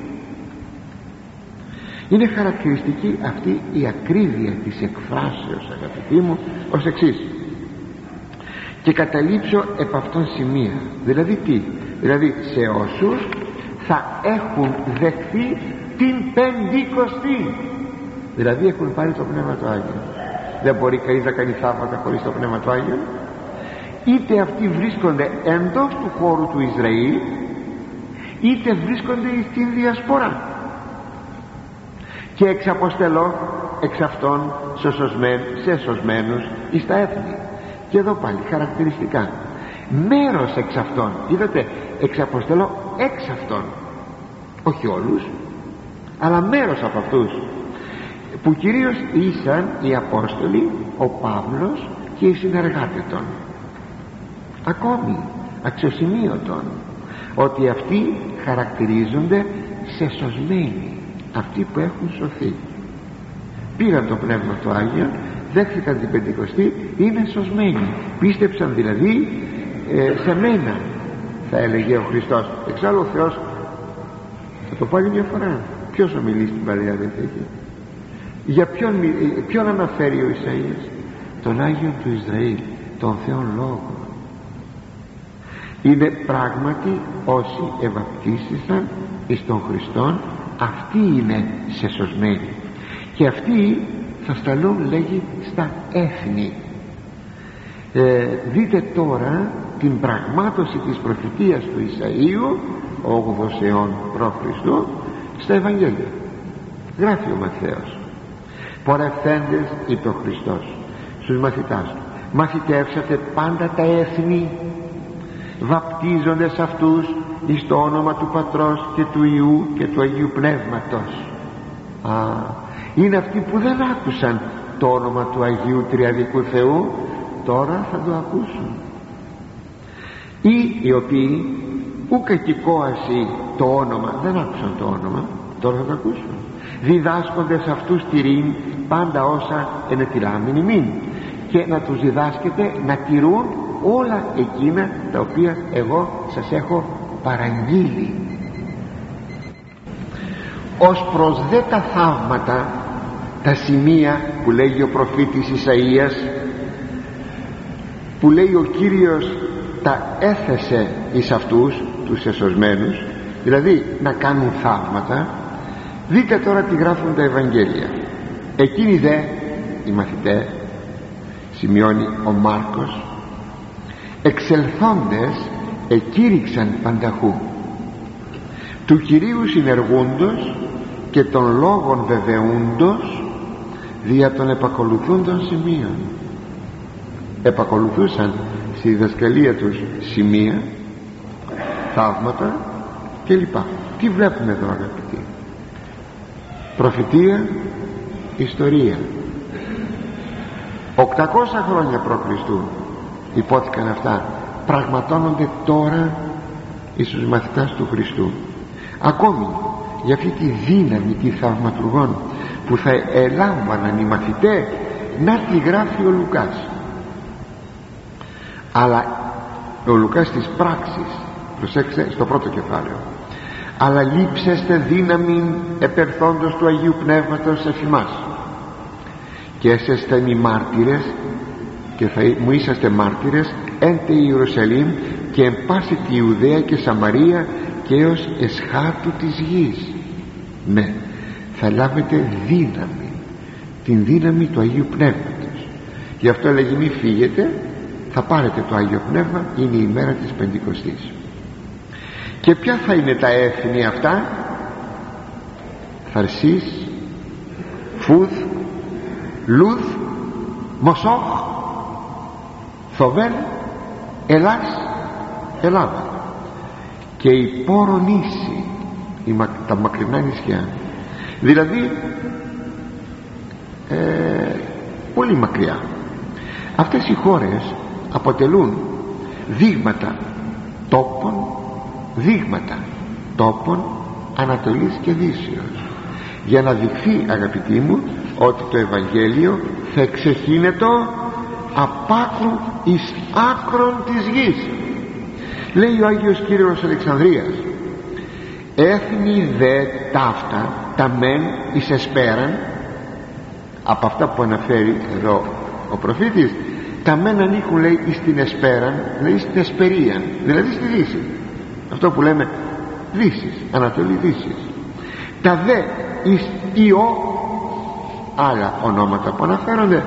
Είναι χαρακτηριστική αυτή η ακρίβεια της εκφράσεως, αγαπητοί μου, ως εξής: και καταλήψω επ' αυτών σημεία. Δηλαδή τι? Δηλαδή σε όσους θα έχουν δεχθεί την Πεντηκοστή, δηλαδή έχουν πάρει το Πνεύμα του Άγιο. Δεν μπορεί κανείς να κάνει θαύματα χωρίς το Πνεύμα του Άγιο. Είτε αυτοί βρίσκονται εντός του χώρου του Ισραήλ, είτε βρίσκονται στην διασπορά, και εξαποστελώ εξ αυτών σε σωσμένους εις τα έθνη. Και εδώ πάλι χαρακτηριστικά, μέρος εξ αυτών. Είδατε, εξαποστελώ εξ αυτών, όχι όλους, αλλά μέρος από αυτούς, που κυρίως ήσαν οι Απόστολοι, ο Παύλος και οι συνεργάτες των. Ακόμη αξιοσημείωτον ότι αυτοί χαρακτηρίζονται σε σωσμένοι, αυτοί που έχουν σωθεί. Πήραν το Πνεύμα του Άγιο, δέχθηκαν την Πεντηκοστή, είναι σωσμένοι. Πίστεψαν δηλαδή ε, σε μένα, θα έλεγε ο Χριστός. Εξάλλου ο Θεός, θα το πω άλλη μια φορά, ποιος ομιλεί στην Παλαιά Διαθήκη? Για ποιον, ποιον αναφέρει ο Ισαΐας? Τον Άγιον του Ισραήλ, τον Θεόν Λόγο. Είναι πράγματι όσοι ευαπτίστησαν εις τον Χριστόν, αυτοί είναι σεσωσμένοι, και αυτοί θα σταλούν, λέγει, στα έθνη. ε, δείτε τώρα την πραγμάτωση της προφητείας του Ισαΐου, όγδοος αιών π.Χ., στα Ευαγγέλια. Γράφει ο Ματθαίος: πορευθέντες, είπε ο Χριστός στους μαθητάς του, μαθητεύσατε πάντα τα έθνη, βαπτίζοντες αυτούς εις το όνομα του Πατρός και του Υιού και του Αγίου Πνεύματος. Α, είναι αυτοί που δεν άκουσαν το όνομα του Αγίου Τριαδικού Θεού, τώρα θα το ακούσουν. Ή οι οποίοι ου κακικόασι το όνομα, δεν άκουσαν το όνομα, τώρα θα το ακούσουν. Διδάσκονται σε αυτούς τηρήν πάντα όσα ενετιλάμιν ημίν, και να τους διδάσκεται να τηρούν όλα εκείνα τα οποία εγώ σας έχω παραγγείλει. Ως προς δε τα θαύματα, τα σημεία που λέγει ο προφήτης Ισαΐας, που λέει ο Κύριος τα έθεσε εις αυτούς τους εσωσμένους, δηλαδή να κάνουν θαύματα, Δείτε τώρα τι γράφουν τα Ευαγγέλια. Εκείνοι δε οι μαθητές, σημειώνει ο Μάρκος, εξελθόντες εκήρυξαν πανταχού του Κυρίου συνεργούντος και των λόγων βεβαιούντος δια των επακολουθούντων σημείων. Επακολουθούσαν στη διδασκαλία τους σημεία, θαύματα κλπ. Τι βλέπουμε εδώ, αγαπητοί? Προφητεία, ιστορία. οκτακόσια χρόνια π.Χ. υπόθηκαν αυτά, πραγματώνονται τώρα εις τους μαθητάς του Χριστού. Ακόμη για αυτή τη δύναμη τη θαυματουργών που θα ελάμβαναν οι μαθητές, να τη γράφει ο Λουκάς. Αλλά ο Λουκάς της πράξης, προσέξτε στο πρώτο κεφάλαιο, αλλά λείψεστε δύναμη επερθόντος του Αγίου Πνεύματος εφ' ημάς και έσεστε μη μάρτυρες, και θα μου είσαστε μάρτυρες εν τε Ιερουσαλήμ και εν πάση τη Ιουδαία και Σαμαρία και έως εσχάτου της γης. Ναι, θα λάβετε δύναμη, την δύναμη του Αγίου Πνεύματος. Γι' αυτό έλεγε μη φύγετε, θα πάρετε το Άγιο Πνεύμα, είναι η μέρα της Πεντηκοστής. Και ποια θα είναι τα έθνη αυτά? Θαρσής, Φούδ, Λούδ, Μοσόχ, Θοβέλ, Ελλάς, Ελλάδα και η Πόρο νήσι, τα μακρινά νησιά, δηλαδή ε, πολύ μακριά. Αυτές οι χώρες αποτελούν δείγματα τόπων, δείγματα τόπων Ανατολής και Δύσεως, για να δειχθεί, αγαπητοί μου, ότι το Ευαγγέλιο θα εξεχύνετο απ' εις άκρον της γης. Λέει ο Άγιος Κύριος Αλεξανδρίας, έθνη δε ταύτα τα μεν εις εσπέραν, από αυτά που αναφέρει εδώ ο προφήτης, τα μεν ανήκουν, λέει, εις την εσπέραν, δηλαδή στην εσπερίαν, δηλαδή στη Δύση, αυτό που λέμε Δύσης, Ανατολή Δύσης. Τα δε εις Ιω, άλλα ονόματα που αναφέρονται,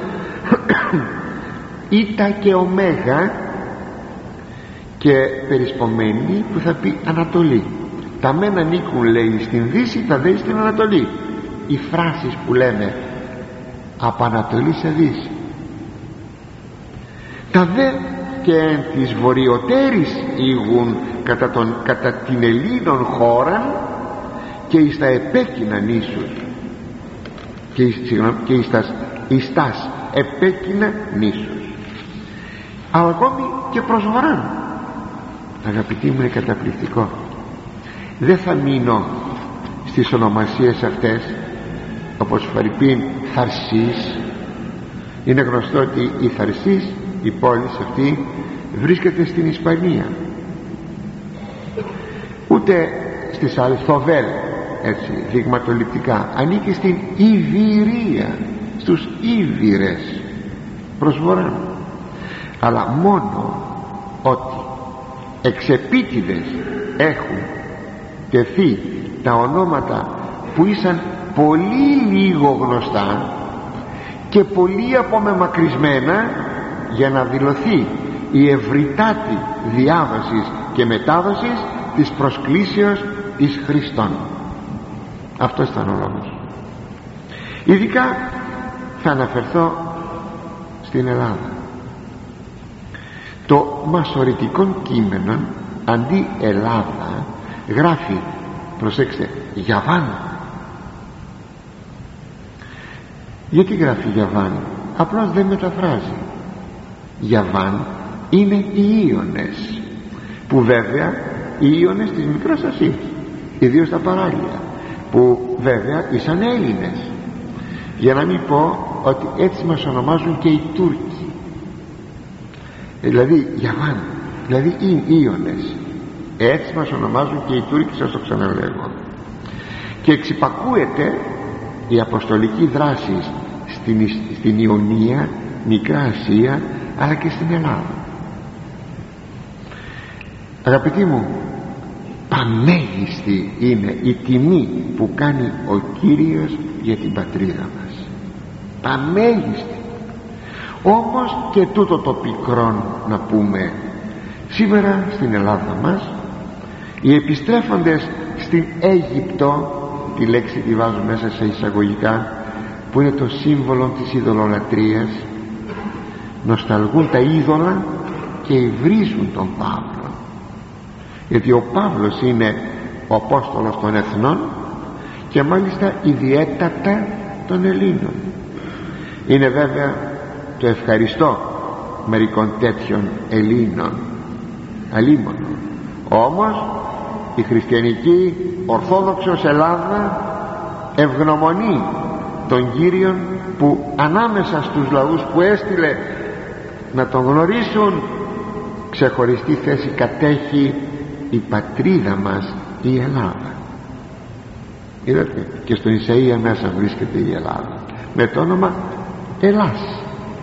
Ήτα και Ωμέγα και περισπομένη που θα πει Ανατολή. Τα μεν ανήκουν, λέει, στην Δύση, τα δε στην Ανατολή. Οι φράσεις που λέμε από Ανατολή σε Δύση. Τα δε και εν της βορειοτέρης ήγουν κατά, τον, κατά την Ελλήνων χώραν και εις τα επέκεινα νήσους και εις, συγγνώμη, και εις τας, εις τας επέκεινα νήσους, αλλά ακόμη και προς βορράν. Αγαπητοί μου, είναι καταπληκτικό. Δεν θα μείνω στις ονομασίες αυτές, όπως φαρυπίν Θαρσής. Είναι γνωστό ότι η Θαρσής, η πόλη αυτή, βρίσκεται στην Ισπανία, ούτε στις άλλες. Θοβέλ, έτσι δειγματοληπτικά, ανήκει στην Ιβηρία, στους Ήβηρες προς βορρά. Αλλά μόνο ότι εξεπίτηδες έχουν τεθεί τα ονόματα που ήσαν πολύ λίγο γνωστά και πολύ απομεμακρυσμένα, για να δηλωθεί η ευρυτάτη διάβασης και μετάδοσης της προσκλήσεως εις Χριστόν. αυτός ήταν ο λόγος. Ειδικά θα αναφερθώ στην Ελλάδα. Το μασοριτικό κείμενο αντί Ελλάδα γράφει, προσέξτε, Γιαβάν. Γιατί γράφει Γιαβάν? Απλώς δεν μεταφράζει. Γιαβάν είναι οι Ίωνες, που βέβαια οι Ίωνες της Μικράς Ασίας, ιδίως τα παράλια, που βέβαια ήσαν Έλληνες, για να μην πω ότι έτσι μας ονομάζουν και οι Τούρκοι, δηλαδή Γιαβάν, δηλαδή οι Ίωνες, έτσι μας ονομάζουν και οι Τούρκοι, σας το ξαναλέγω. Και εξυπακούεται η αποστολική δράση στην, στην Ιωνία, Μικρά Ασία, αλλά και στην Ελλάδα. Αγαπητοί μου, παμέγιστη είναι η τιμή που κάνει ο Κύριος για την πατρίδα μας, τα μέγιστη. Όμως και τούτο το πικρόν να πούμε, σήμερα στην Ελλάδα μας οι επιστρέφοντες στην Αίγυπτο, τη λέξη τη βάζω μέσα σε εισαγωγικά, που είναι το σύμβολο της ειδωλολατρίας, νοσταλγούν τα είδωλα και υβρίζουν τον Παύλο, γιατί ο Παύλος είναι ο Απόστολος των Εθνών και μάλιστα ιδιαίτατα των Ελλήνων. Είναι βέβαια το ευχαριστώ μερικών τέτοιων Ελλήνων αλίμονων. Όμως η χριστιανική ορθόδοξος Ελλάδα ευγνωμονεί τον Κύριον που ανάμεσα στους λαούς που έστειλε να τον γνωρίσουν, ξεχωριστή θέση κατέχει η πατρίδα μας, η Ελλάδα. Είδατε, και στο Ισαΐα μέσα βρίσκεται η Ελλάδα με το όνομα Ελλάς.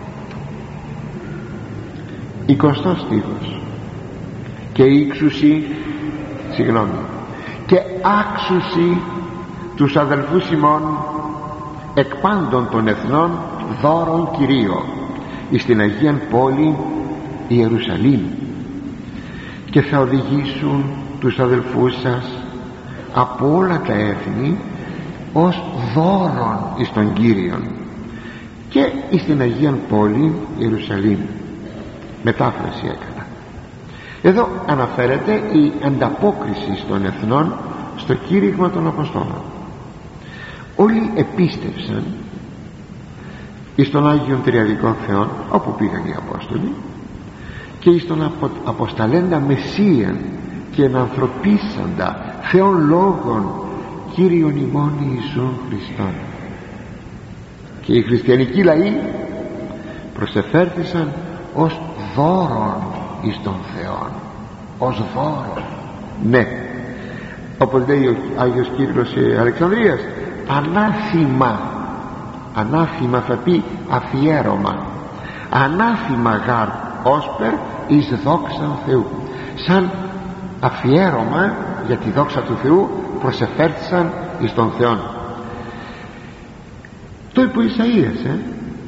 Εικοστός στίχος. Και ύξουσι, συγγνώμη, και άξουσι τους αδελφούς ημών εκ πάντων των εθνών δώρον Κυρίω εις την Αγίαν πόλη Ιερουσαλήμ, και θα οδηγήσουν τους αδελφούς σας από όλα τα έθνη ως δώρον εις τον Κύριον και εις την Αγίαν πόλη Ιερουσαλήμ. Μετάφραση έκανα. Εδώ αναφέρεται η ανταπόκριση των εθνών στο κήρυγμα των Αποστόλων. Όλοι επίστευσαν εις τον Άγιον Τριαδικών Θεόν όπου πήγαν οι Απόστολοι και εις τον απο, αποσταλέντα Μεσσίαν και ενανθρωπίσαντα Θεόν λόγων Κύριον ημών Ιησούν Χριστόν. Και οι χριστιανικοί λαοί προσεφέρθησαν ως δώρον εις τον Θεόν, ως δώρον. Ναι, όπως λέει ο Άγιος Κύριλλος Αλεξανδρίας, ανάθημα, ανάθημα θα πει αφιέρωμα, ανάθημα γάρ όσπερ εις δόξαν Θεού. Σαν αφιέρωμα για τη δόξα του Θεού προσεφέρθησαν εις τον Θεόν. Το είπε ο Ισαΐας, ε?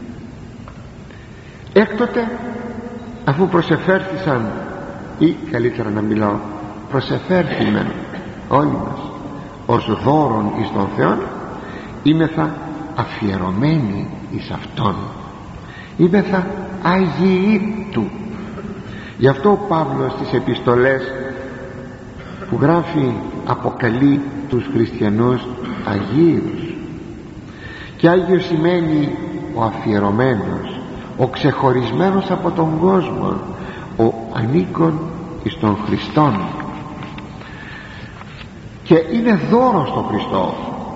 Έκτοτε αφού προσεφέρθησαν, ή καλύτερα να μιλάω, προσεφέρθημεν όλοι μας ως δώρον εις τον Θεόν, είμεθα αφιερωμένοι εις Αυτόν, είμεθα Άγιοι Του. Γι' αυτό ο Παύλος στις επιστολές που γράφει αποκαλεί τους χριστιανούς Αγίους, και Άγιος σημαίνει ο αφιερωμένος, ο ξεχωρισμένος από τον κόσμο, ο ανήκον εις τον Χριστόν, και είναι δώρο στον Χριστό.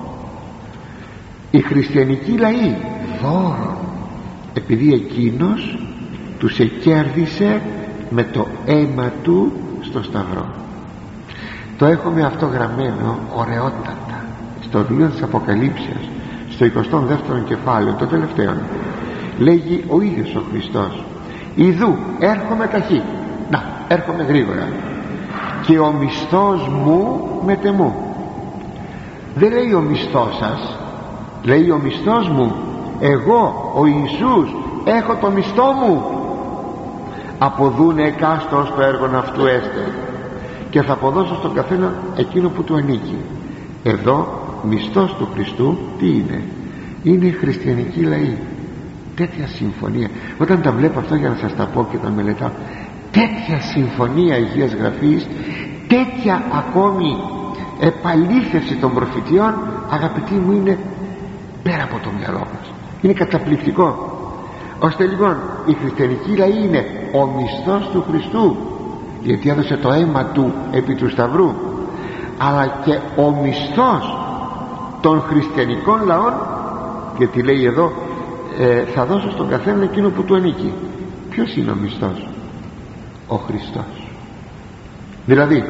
Οι χριστιανικοί λαοί δώρο, επειδή εκείνος τους εκέρδισε με το αίμα του στο Σταυρό. Το έχουμε αυτό γραμμένο ωραιότατα στο βιβλίο της Αποκαλύψεως, στο εικοστό δεύτερο κεφάλαιο, το τελευταίο. Λέγει ο ίδιος ο Χριστός, ιδού έρχομαι ταχύ, να έρχομαι γρήγορα, και ο μισθός μου μετεμού. Δεν λέει ο μισθός σας, λέει ο μισθός μου. Εγώ ο Ιησούς έχω το μισθό μου. Αποδούνε εκάστος το έργο αυτού έστε, και θα αποδώσω στον καθένα εκείνο που του ανήκει. Εδώ μισθός του Χριστού τι είναι? Είναι χριστιανική λαή. Τέτοια συμφωνία, όταν τα βλέπω αυτό για να σας τα πω και τα μελετάω, τέτοια συμφωνία Αγίας Γραφής, τέτοια ακόμη επαλήθευση των προφητιών, αγαπητοί μου, είναι πέρα από το μυαλό μας. Είναι καταπληκτικό. Ώστε λοιπόν η χριστιανική λαή είναι ο μισθός του Χριστού, γιατί έδωσε το αίμα του επί του Σταυρού, αλλά και ο μισθός των χριστιανικών λαών, γιατί λέει εδώ ε, θα δώσω στον καθένα εκείνο που του ανήκει. Ποιος είναι ο μισθός? Ο Χριστός. Δηλαδή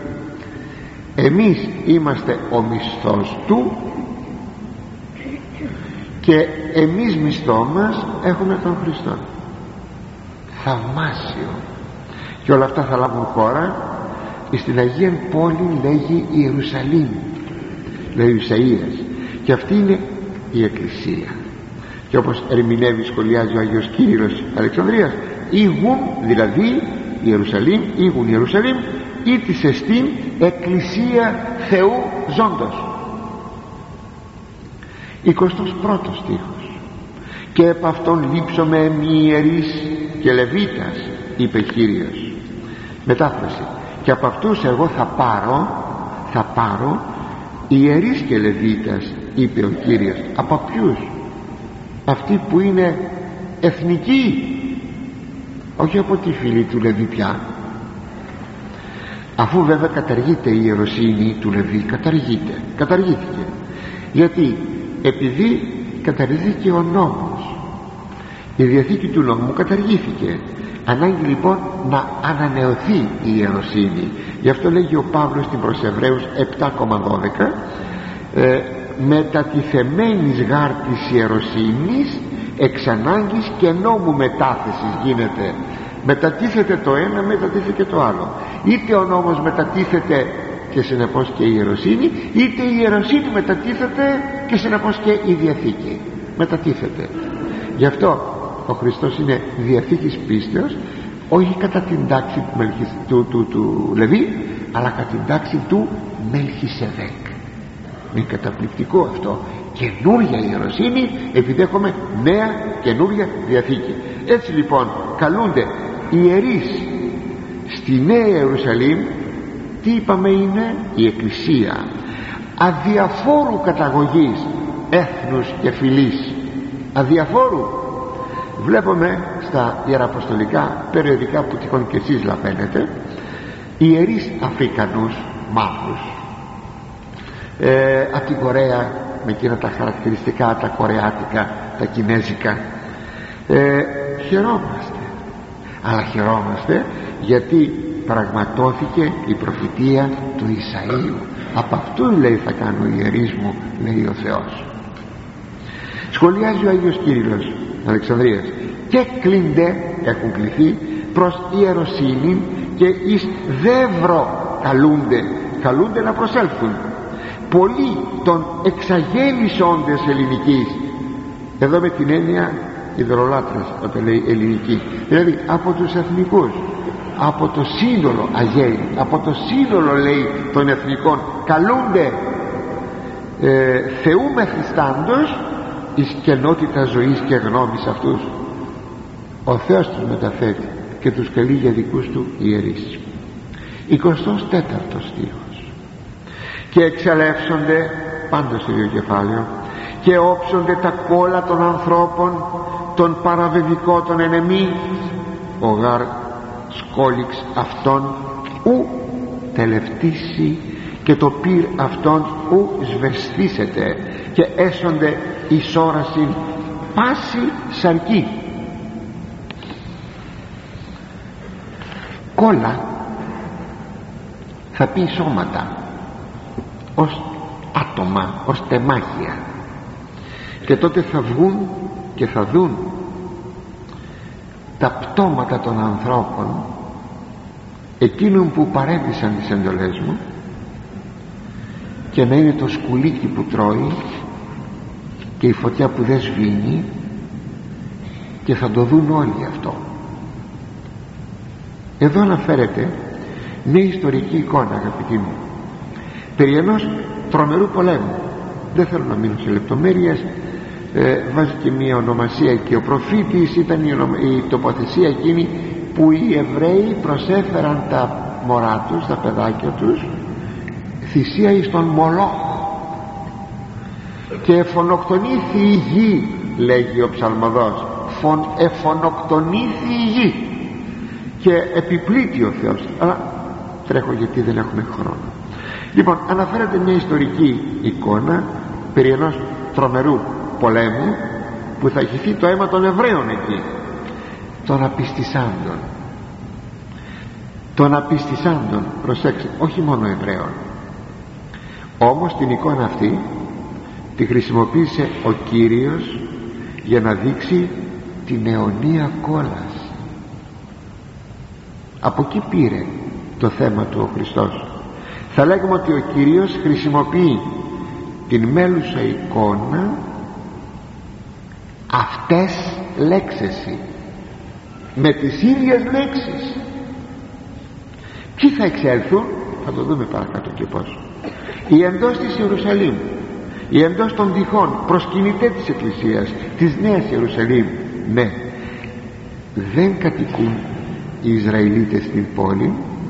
εμείς είμαστε ο μισθός του και εμείς μισθό μας έχουμε τον Χριστό. Θαυμάσιο. Και όλα αυτά θα λάβουν χώρα στην Αγία πόλη, λέγει Ιερουσαλήμ, λέει ο Ισαΐας, και αυτή είναι η Εκκλησία. Και όπως ερμηνεύει, σχολιάζει ο Άγιος Κύριλλος Αλεξανδρίας, ήγουν δηλαδή Ιερουσαλήμ, ήγουν Ιερουσαλήμ ή της εστίν Εκκλησία Θεού ζώντος. εικοστός πρώτος στίχος. Και επ' αυτόν λείψομαι μη ιερείς και Λεβίτας, είπε Κύριος. Μετάφραση: και από αυτούς εγώ θα πάρω θα πάρω ιερείς και Λεβίτας, είπε ο Κύριος. Από ποιους? Αυτοί που είναι εθνικοί, όχι από τη φυλή του Λεβί πια. Αφού βέβαια καταργείται η ιεροσύνη του Λεβί, καταργείται, καταργήθηκε. Γιατί? Επειδή καταργήθηκε ο νόμος, η διαθήκη του νόμου καταργήθηκε. Ανάγκη λοιπόν να ανανεωθεί η ιεροσύνη. Γι' αυτό λέγει ο Παύλος στην προς Εβραίους επτά δώδεκα, ε, μετατιθεμένης γάρ της ιεροσύνης εξ ανάγκης και νόμου μετάθεσης γίνεται. Μετατίθεται το ένα, μετατίθεται και το άλλο. Είτε ο νόμος μετατίθεται και συνεπώς και η ιεροσύνη, είτε η ιεροσύνη μετατίθεται και συνεπώς και η διαθήκη μετατίθεται. Γι' αυτό ο Χριστός είναι διαθήκης πίστεως, όχι κατά την τάξη του, Μελχισ... του, του, του Λεβί, αλλά κατά την τάξη του Μελχισεδέκ. Είναι καταπληκτικό αυτό. Καινούρια ιεροσύνη, επειδή έχουμε νέα καινούρια διαθήκη. Έτσι λοιπόν καλούνται οι ιερείς στη Νέα Ιερουσαλήμ. Τι είπαμε είναι? Η Εκκλησία αδιαφόρου καταγωγής, έθνους και φυλής, αδιαφόρου. Βλέπουμε στα ιεραποστολικά περιοδικά που τυχόν και εσείς λαβαίνετε, ιερείς Αφρικανούς μαύρους, ε, από την Κορέα, με εκείνα τα χαρακτηριστικά τα κορεάτικα, τα κινέζικα. ε, χαιρόμαστε, αλλά χαιρόμαστε γιατί πραγματώθηκε η προφητεία του Ισαΐου. Από αυτού λέει θα κάνω ιερείς μου, λέει ο Θεός. Σχολιάζει ο Άγιος Κύριλλος Αλεξανδρίας: και κλίντε, έχουν κληθεί προς ιεροσύνη και εις δεύρο καλούνται, καλούνται να προσέλθουν πολλοί των εξαγέννησόντες ελληνικής. Εδώ με την έννοια ιδωλολάτρες όταν λέει ελληνική, δηλαδή από τους εθνικούς, από το σύνολο αγέη, από το σύνολο λέει των εθνικών καλούνται ε, Θεού μεθυστάντος εις κενότητα ζωής και γνώμης αυτούς. Ο Θεός τους μεταθέτει και τους καλεί για δικούς του ιερείς. εικοστός τέταρτος στίχος. Και εξελεύσονται, πάντως στο ίδιο κεφάλαιο, και όψονται τα κόλλα των ανθρώπων των παραβεβικών των ενεμή, ο γαρ σκόλιξ αυτόν ου τελευτήσει και το πυρ αυτόν ου σβεσθήσεται, και έσονται εις όραση πάση σαρκή. Κόλλα θα πει σώματα, ως άτομα, ως τεμάχια, και τότε θα βγουν και θα δουν τα πτώματα των ανθρώπων, εκείνων που παρέβησαν τις εντολές μου, και να είναι το σκουλίκι που τρώει και η φωτιά που δεν σβήνει, και θα το δουν όλοι αυτό. Εδώ αναφέρεται μια ιστορική εικόνα, αγαπητοί μου, περί ενός τρομερού πολέμου. Δεν θέλω να μείνω σε λεπτομέρειες. ε, βάζει και μια ονομασία και ο προφήτης ήταν η, ονομα... η τοποθεσία εκείνη που οι Εβραίοι προσέφεραν τα μωρά τους, τα παιδάκια τους, θυσία εις τον Μολόχ, και εφονοκτονήθη η γη, λέγει ο ψαλμοδός, Φων, εφονοκτονήθη η γη, και επιπλήττει ο Θεός. Αλλά τρέχω γιατί δεν έχουμε χρόνο. Λοιπόν, αναφέρεται μια ιστορική εικόνα περί ενός τρομερού πολέμου που θα χυθεί το αίμα των Εβραίων εκεί, των απιστισάντων, των απιστισάντων, προσέξτε, όχι μόνο Εβραίων. Όμως την εικόνα αυτή τη χρησιμοποίησε ο Κύριος για να δείξει την αιωνία κόλαση. Από εκεί πήρε το θέμα του ο Χριστός. Θα λέγουμε ότι ο Κύριος χρησιμοποιεί την μέλουσα εικόνα αυτές λέξεις, με τις ίδιες λέξεις. Ποιοι θα εξέλθουν? Θα το δούμε παρακάτω και πώς. Οι εντός της Ιερουσαλήμ, οι εντός των τυχών προσκυνητές της Εκκλησίας της Νέας Ιερουσαλήμ, ναι, δεν κατοικούν οι Ισραηλίτες στην πόλη,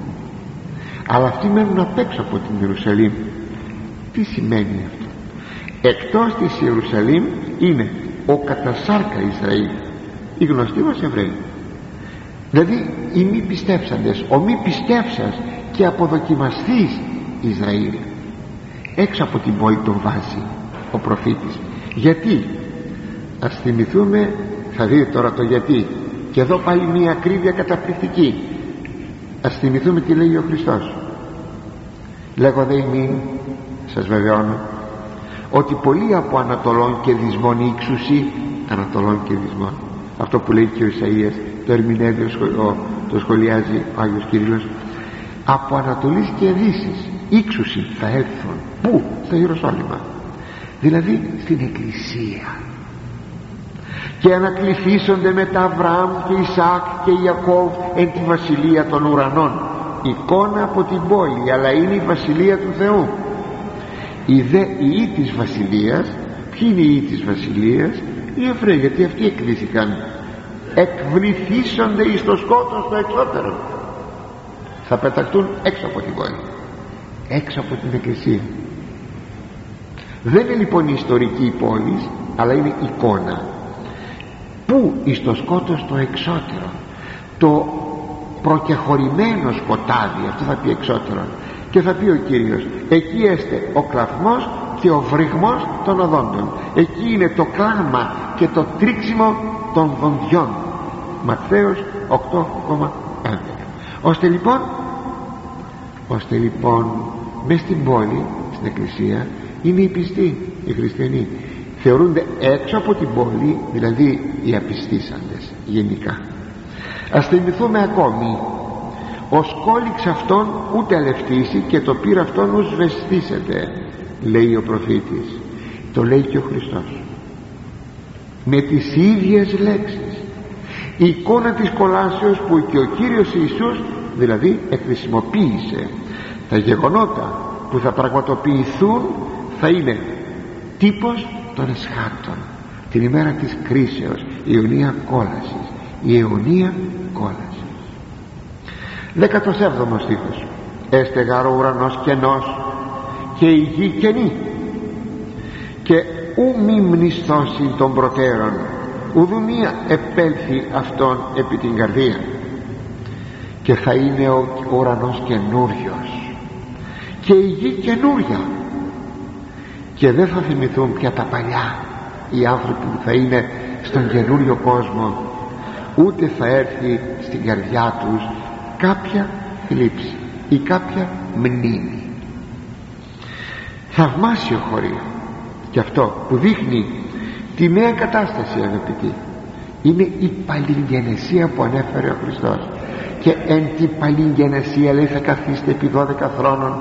αλλά αυτοί μένουν απ' έξω από την Ιερουσαλήμ. Τι σημαίνει αυτό? Εκτός της Ιερουσαλήμ είναι ο κατασάρκα Ισραήλ, οι γνωστοί μας Εβραίοι, δηλαδή οι μη πιστεύσαντες, ο μη πιστεύσας και αποδοκιμαστής Ισραήλ. Έξω από την πόλη τον βάζει ο προφήτης. Γιατί? Ας θυμηθούμε, θα δείτε τώρα το γιατί, και εδώ πάλι μια ακρίβεια καταπληκτική. Ας θυμηθούμε τι λέει ο Χριστός. Λέγω δε ημίν, σας βεβαιώνω, ότι πολλοί από Ανατολών και Δυσμών ήξουσι, Ανατολών και Δυσμών, αυτό που λέει και ο Ισαΐας, το ερμηνεύει, το σχολιάζει ο Άγιος Κύριλλος, από Ανατολής και Δύσης ήξουσι θα έρθουν. Πού? Στο Ιεροσόλυμα, δηλαδή στην Εκκλησία, και ανακληθήσονται μετά Αβραάμ και Ισαάκ και Ιακώβ εν τη βασιλεία των ουρανών. Εικόνα από την πόλη, αλλά είναι η βασιλεία του Θεού. Οι δε ιοί της βασιλείας, ποιοι είναι οι ιοί της βασιλείας? Οι Εβραίοι, γιατί αυτοί εκκλήθηκαν. Εκβληθήσονται εις το σκότος στο εξώτερο, θα πεταχτούν έξω από την πόλη, έξω από την Εκκλησία. Δεν είναι λοιπόν η ιστορική πόλη, αλλά είναι εικόνα. Πού? εις το σκότος το εξώτερο, το προκεχωρημένο σκοτάδι, αυτό θα πει εξώτερο. Και θα πει ο Κύριος, εκεί έστε ο κλαθμός και ο βρυγμός των οδόντων, εκεί είναι το κλάμα και το τρίξιμο των δοντιών. Ματθαίος οκτώ πέντε. Ώστε λοιπόν ώστε λοιπόν μες στην πόλη, στην Εκκλησία, είναι οι πιστοί, οι χριστιανοί. Θεωρούνται έξω από την πόλη, δηλαδή οι απιστήσαντες γενικά. Ας θυμηθούμε ακόμη, ο σκόλιξ αυτόν ούτε αλευτήσει και το πύρα αυτόν ους βεσθήσεται, λέει ο προφήτης. Το λέει και ο Χριστός με τις ίδιες λέξεις. Η εικόνα της κολάσεως που και ο Κύριος Ιησούς δηλαδή εχρησιμοποίησε. Τα γεγονότα που θα πραγματοποιηθούν θα είναι τύπος των εσχάτων, την ημέρα της κρίσεως, η αιωνία κόλασης, η αιωνία κόλασης. δέκατος έβδομος στίχος. Έστε γάρ ο ουρανός κενός και η γη κενή, και ου μη μνηστώσει των προτέρων, ουδού μία επέλθει αυτόν επί την καρδία. Και θα είναι ο ουρανός καινούριος και η γη καινούρια, και δεν θα θυμηθούν πια τα παλιά οι άνθρωποι που θα είναι στον καινούριο κόσμο, ούτε θα έρθει στην καρδιά τους κάποια θλίψη ή κάποια μνήμη. Θαυμάσιο χωρίο και αυτό που δείχνει τη νέα κατάσταση, αγαπητοί. Είναι η παλιγγενεσία που ανέφερε ο Χριστός. Και εν τη παλιγγενεσία λέει θα καθίστε επί δώδεκα θρόνων.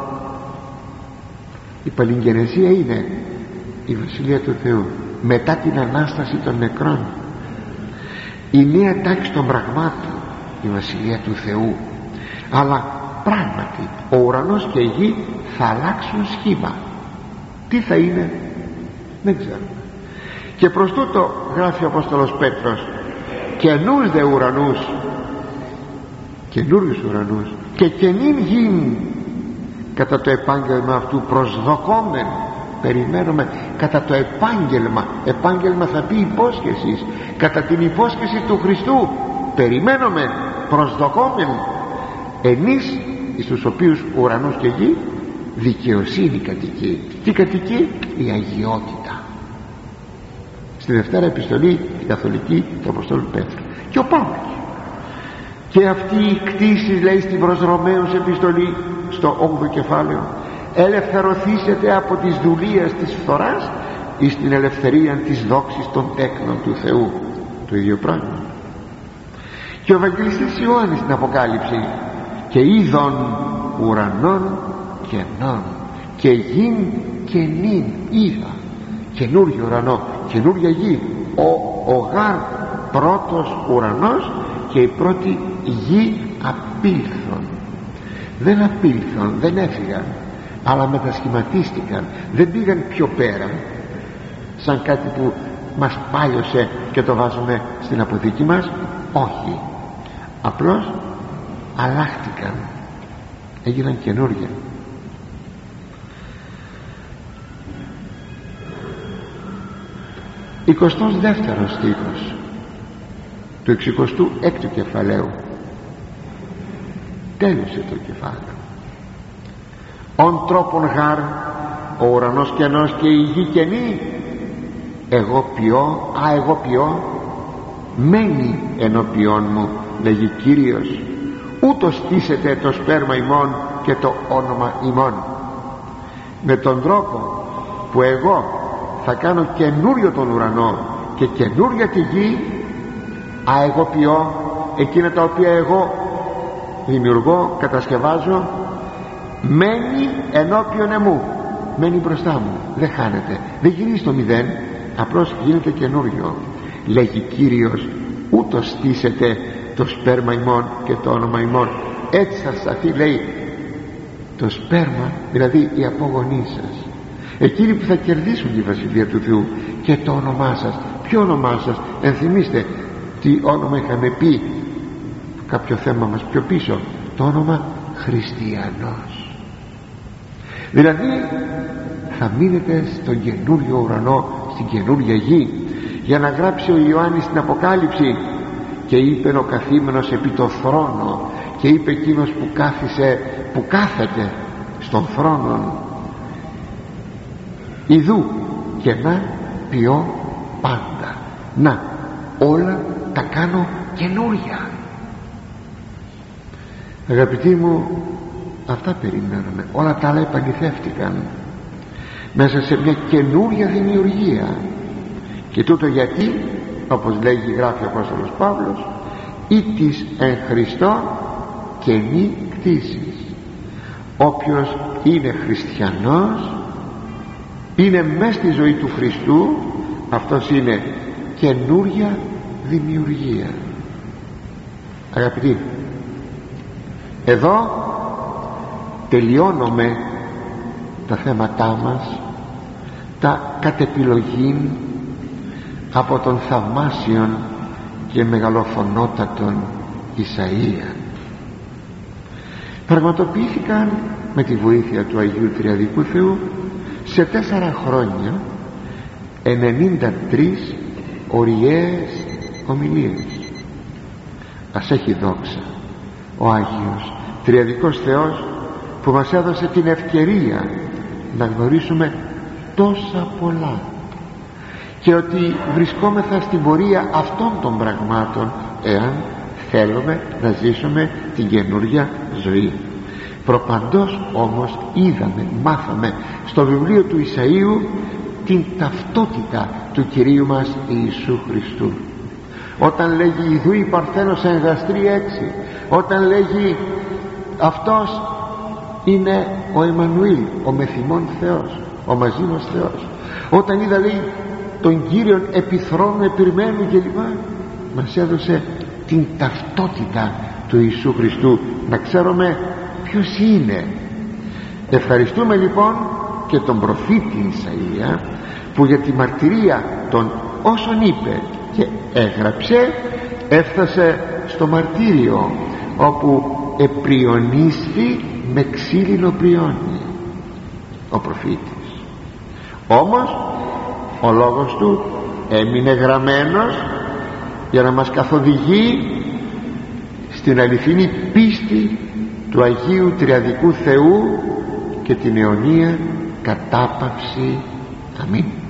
Η παλιγγενεσία είναι η Βασιλεία του Θεού μετά την Ανάσταση των νεκρών, η νέα τάξη των πραγμάτων, η Βασιλεία του Θεού. Αλλά πράγματι ο ουρανός και η γη θα αλλάξουν σχήμα. Τι θα είναι δεν ξέρουμε. Και προς τούτο γράφει ο Απόστολος Πέτρος, καινούς δε ουρανούς, καινούριους ουρανούς και καινήν γην κατά το επάγγελμα αυτού προσδοκόμεν. Περιμένουμε κατά το επάγγελμα. Επάγγελμα θα πει υπόσχεσης. Κατά την υπόσχεση του Χριστού περιμένουμε, προσδοκόμεν εμείς εις τους οποίους ουρανούς και γη δικαιοσύνη κατοικεί. Τι κατοικεί? Η αγιότητα. Στη Δευτέρα Επιστολή η Καθολική του Αποστόλου Πέτρου. Και ο Παύλος. Και αυτή η κτήση λέει στην προς Ρωμαίους Επιστολή στο όγδοο κεφάλαιο, ελευθερωθήσετε από τις δουλείας της φθοράς εις την ελευθερία της δόξης των τέκνων του Θεού. Το ίδιο πράγμα. Και ο Ευαγγελιστής Ιωάννης στην Αποκάλυψη, και είδων ουρανών κενών και γην καινή είδα, καινούριο ουρανό, καινούρια γη, ο, ο γάρ πρώτος ουρανός και η πρώτη γη απήλθον. Δεν απήλθον, δεν έφυγαν, αλλά μετασχηματίστηκαν, δεν πήγαν πιο πέρα σαν κάτι που μας πάλιωσε και το βάζουμε στην αποθήκη μας. Όχι, απλώς αλλάχτηκαν, έγιναν καινούρια. εικοστός δεύτερος στίχος του εξηκοστού έκτου κεφαλαίου. Τέλειωσε το κεφάλαιο. «Ον τρόπον γάρ ο ουρανός κενός και η γη κενή, εγώ ποιώ, α εγώ ποιώ, μένει ενώπιόν μου, λέγει Κύριος, ούτω στήσετε το σπέρμα ημών και το όνομα ημών». Με τον τρόπο που εγώ θα κάνω καινούριο τον ουρανό και καινούρια τη γη, α εγώ ποιώ, εκείνα τα οποία εγώ δημιουργώ, κατασκευάζω, μένει ενώπιον εμού, μένει μπροστά μου, δεν χάνεται, δεν γίνει στο μηδέν, απλώς γίνεται καινούριο. Λέγει Κύριος, ούτω στήσετε το σπέρμα ημών και το όνομα ημών. Έτσι θα σταθεί, λέει, το σπέρμα, δηλαδή οι απόγονοί σας, εκείνοι που θα κερδίσουν τη Βασιλεία του Θεού, και το όνομά σας. Ποιο όνομά σας? Ενθυμίστε τι όνομα είχαμε πει κάποιο θέμα μας πιο πίσω, το όνομα Χριστιανός. Δηλαδή θα μείνετε στον καινούριο ουρανό, στην καινούρια γη. Για να γράψει ο Ιωάννης στην Αποκάλυψη, και είπε ο καθήμενος επί το θρόνο, και είπε εκείνος που κάθισε, που κάθεται στον θρόνο, ιδού και να ποιώ πάντα, να όλα τα κάνω καινούρια. Αγαπητοί μου, αυτά περιμένουμε. Όλα τα άλλα επαληθεύτηκαν μέσα σε μια καινούρια δημιουργία. Και τούτο γιατί, όπως λέγει, γράφει ο Απόστολος Παύλος, ή της εν Χριστώ καινή κτίσης. Όποιος είναι χριστιανός, είναι μέσα στη ζωή του Χριστού, αυτός είναι καινούρια δημιουργία. Αγαπητοί, εδώ τελειώνουμε τα θέματά μας, τα κατ' επιλογήν από τον θαυμάσιον και μεγαλοφωνότατον Ισαΐα. Πραγματοποιήθηκαν με τη βοήθεια του Αγίου Τριαδικού Θεού σε τέσσερα χρόνια ενενήντα τρεις ωριαίες ομιλίες. Ας έχει δόξα ο Άγιος Τριαδικός Θεός που μας έδωσε την ευκαιρία να γνωρίσουμε τόσα πολλά, και ότι βρισκόμεθα στην πορεία αυτών των πραγμάτων, εάν θέλουμε να ζήσουμε την καινούρια ζωή. Προπαντός όμως είδαμε, μάθαμε στο βιβλίο του Ισαΐου την ταυτότητα του Κυρίου μας Ιησού Χριστού. Όταν λέγει ιδού η Παρθένος εν γαστρή έξι, όταν λέγει αυτός είναι ο Εμμανουήλ, ο μεθυμών Θεός, ο μαζί μας Θεός, όταν είδα, λέει, τον Κύριον επιθρόνου επιρμένου κλπ, μας έδωσε την ταυτότητα του Ιησού Χριστού, να ξέρουμε ποιος είναι. Ευχαριστούμε λοιπόν και τον προφήτη Ισαΐα που για τη μαρτυρία των όσων είπε και έγραψε έφτασε στο μαρτύριο, όπου επριονίσθη με ξύλινο πριόνι ο προφήτης. Όμως ο λόγος του έμεινε γραμμένος για να μας καθοδηγεί στην αληθινή πίστη του Αγίου Τριαδικού Θεού και την αιωνία κατάπαυση. Αμήν.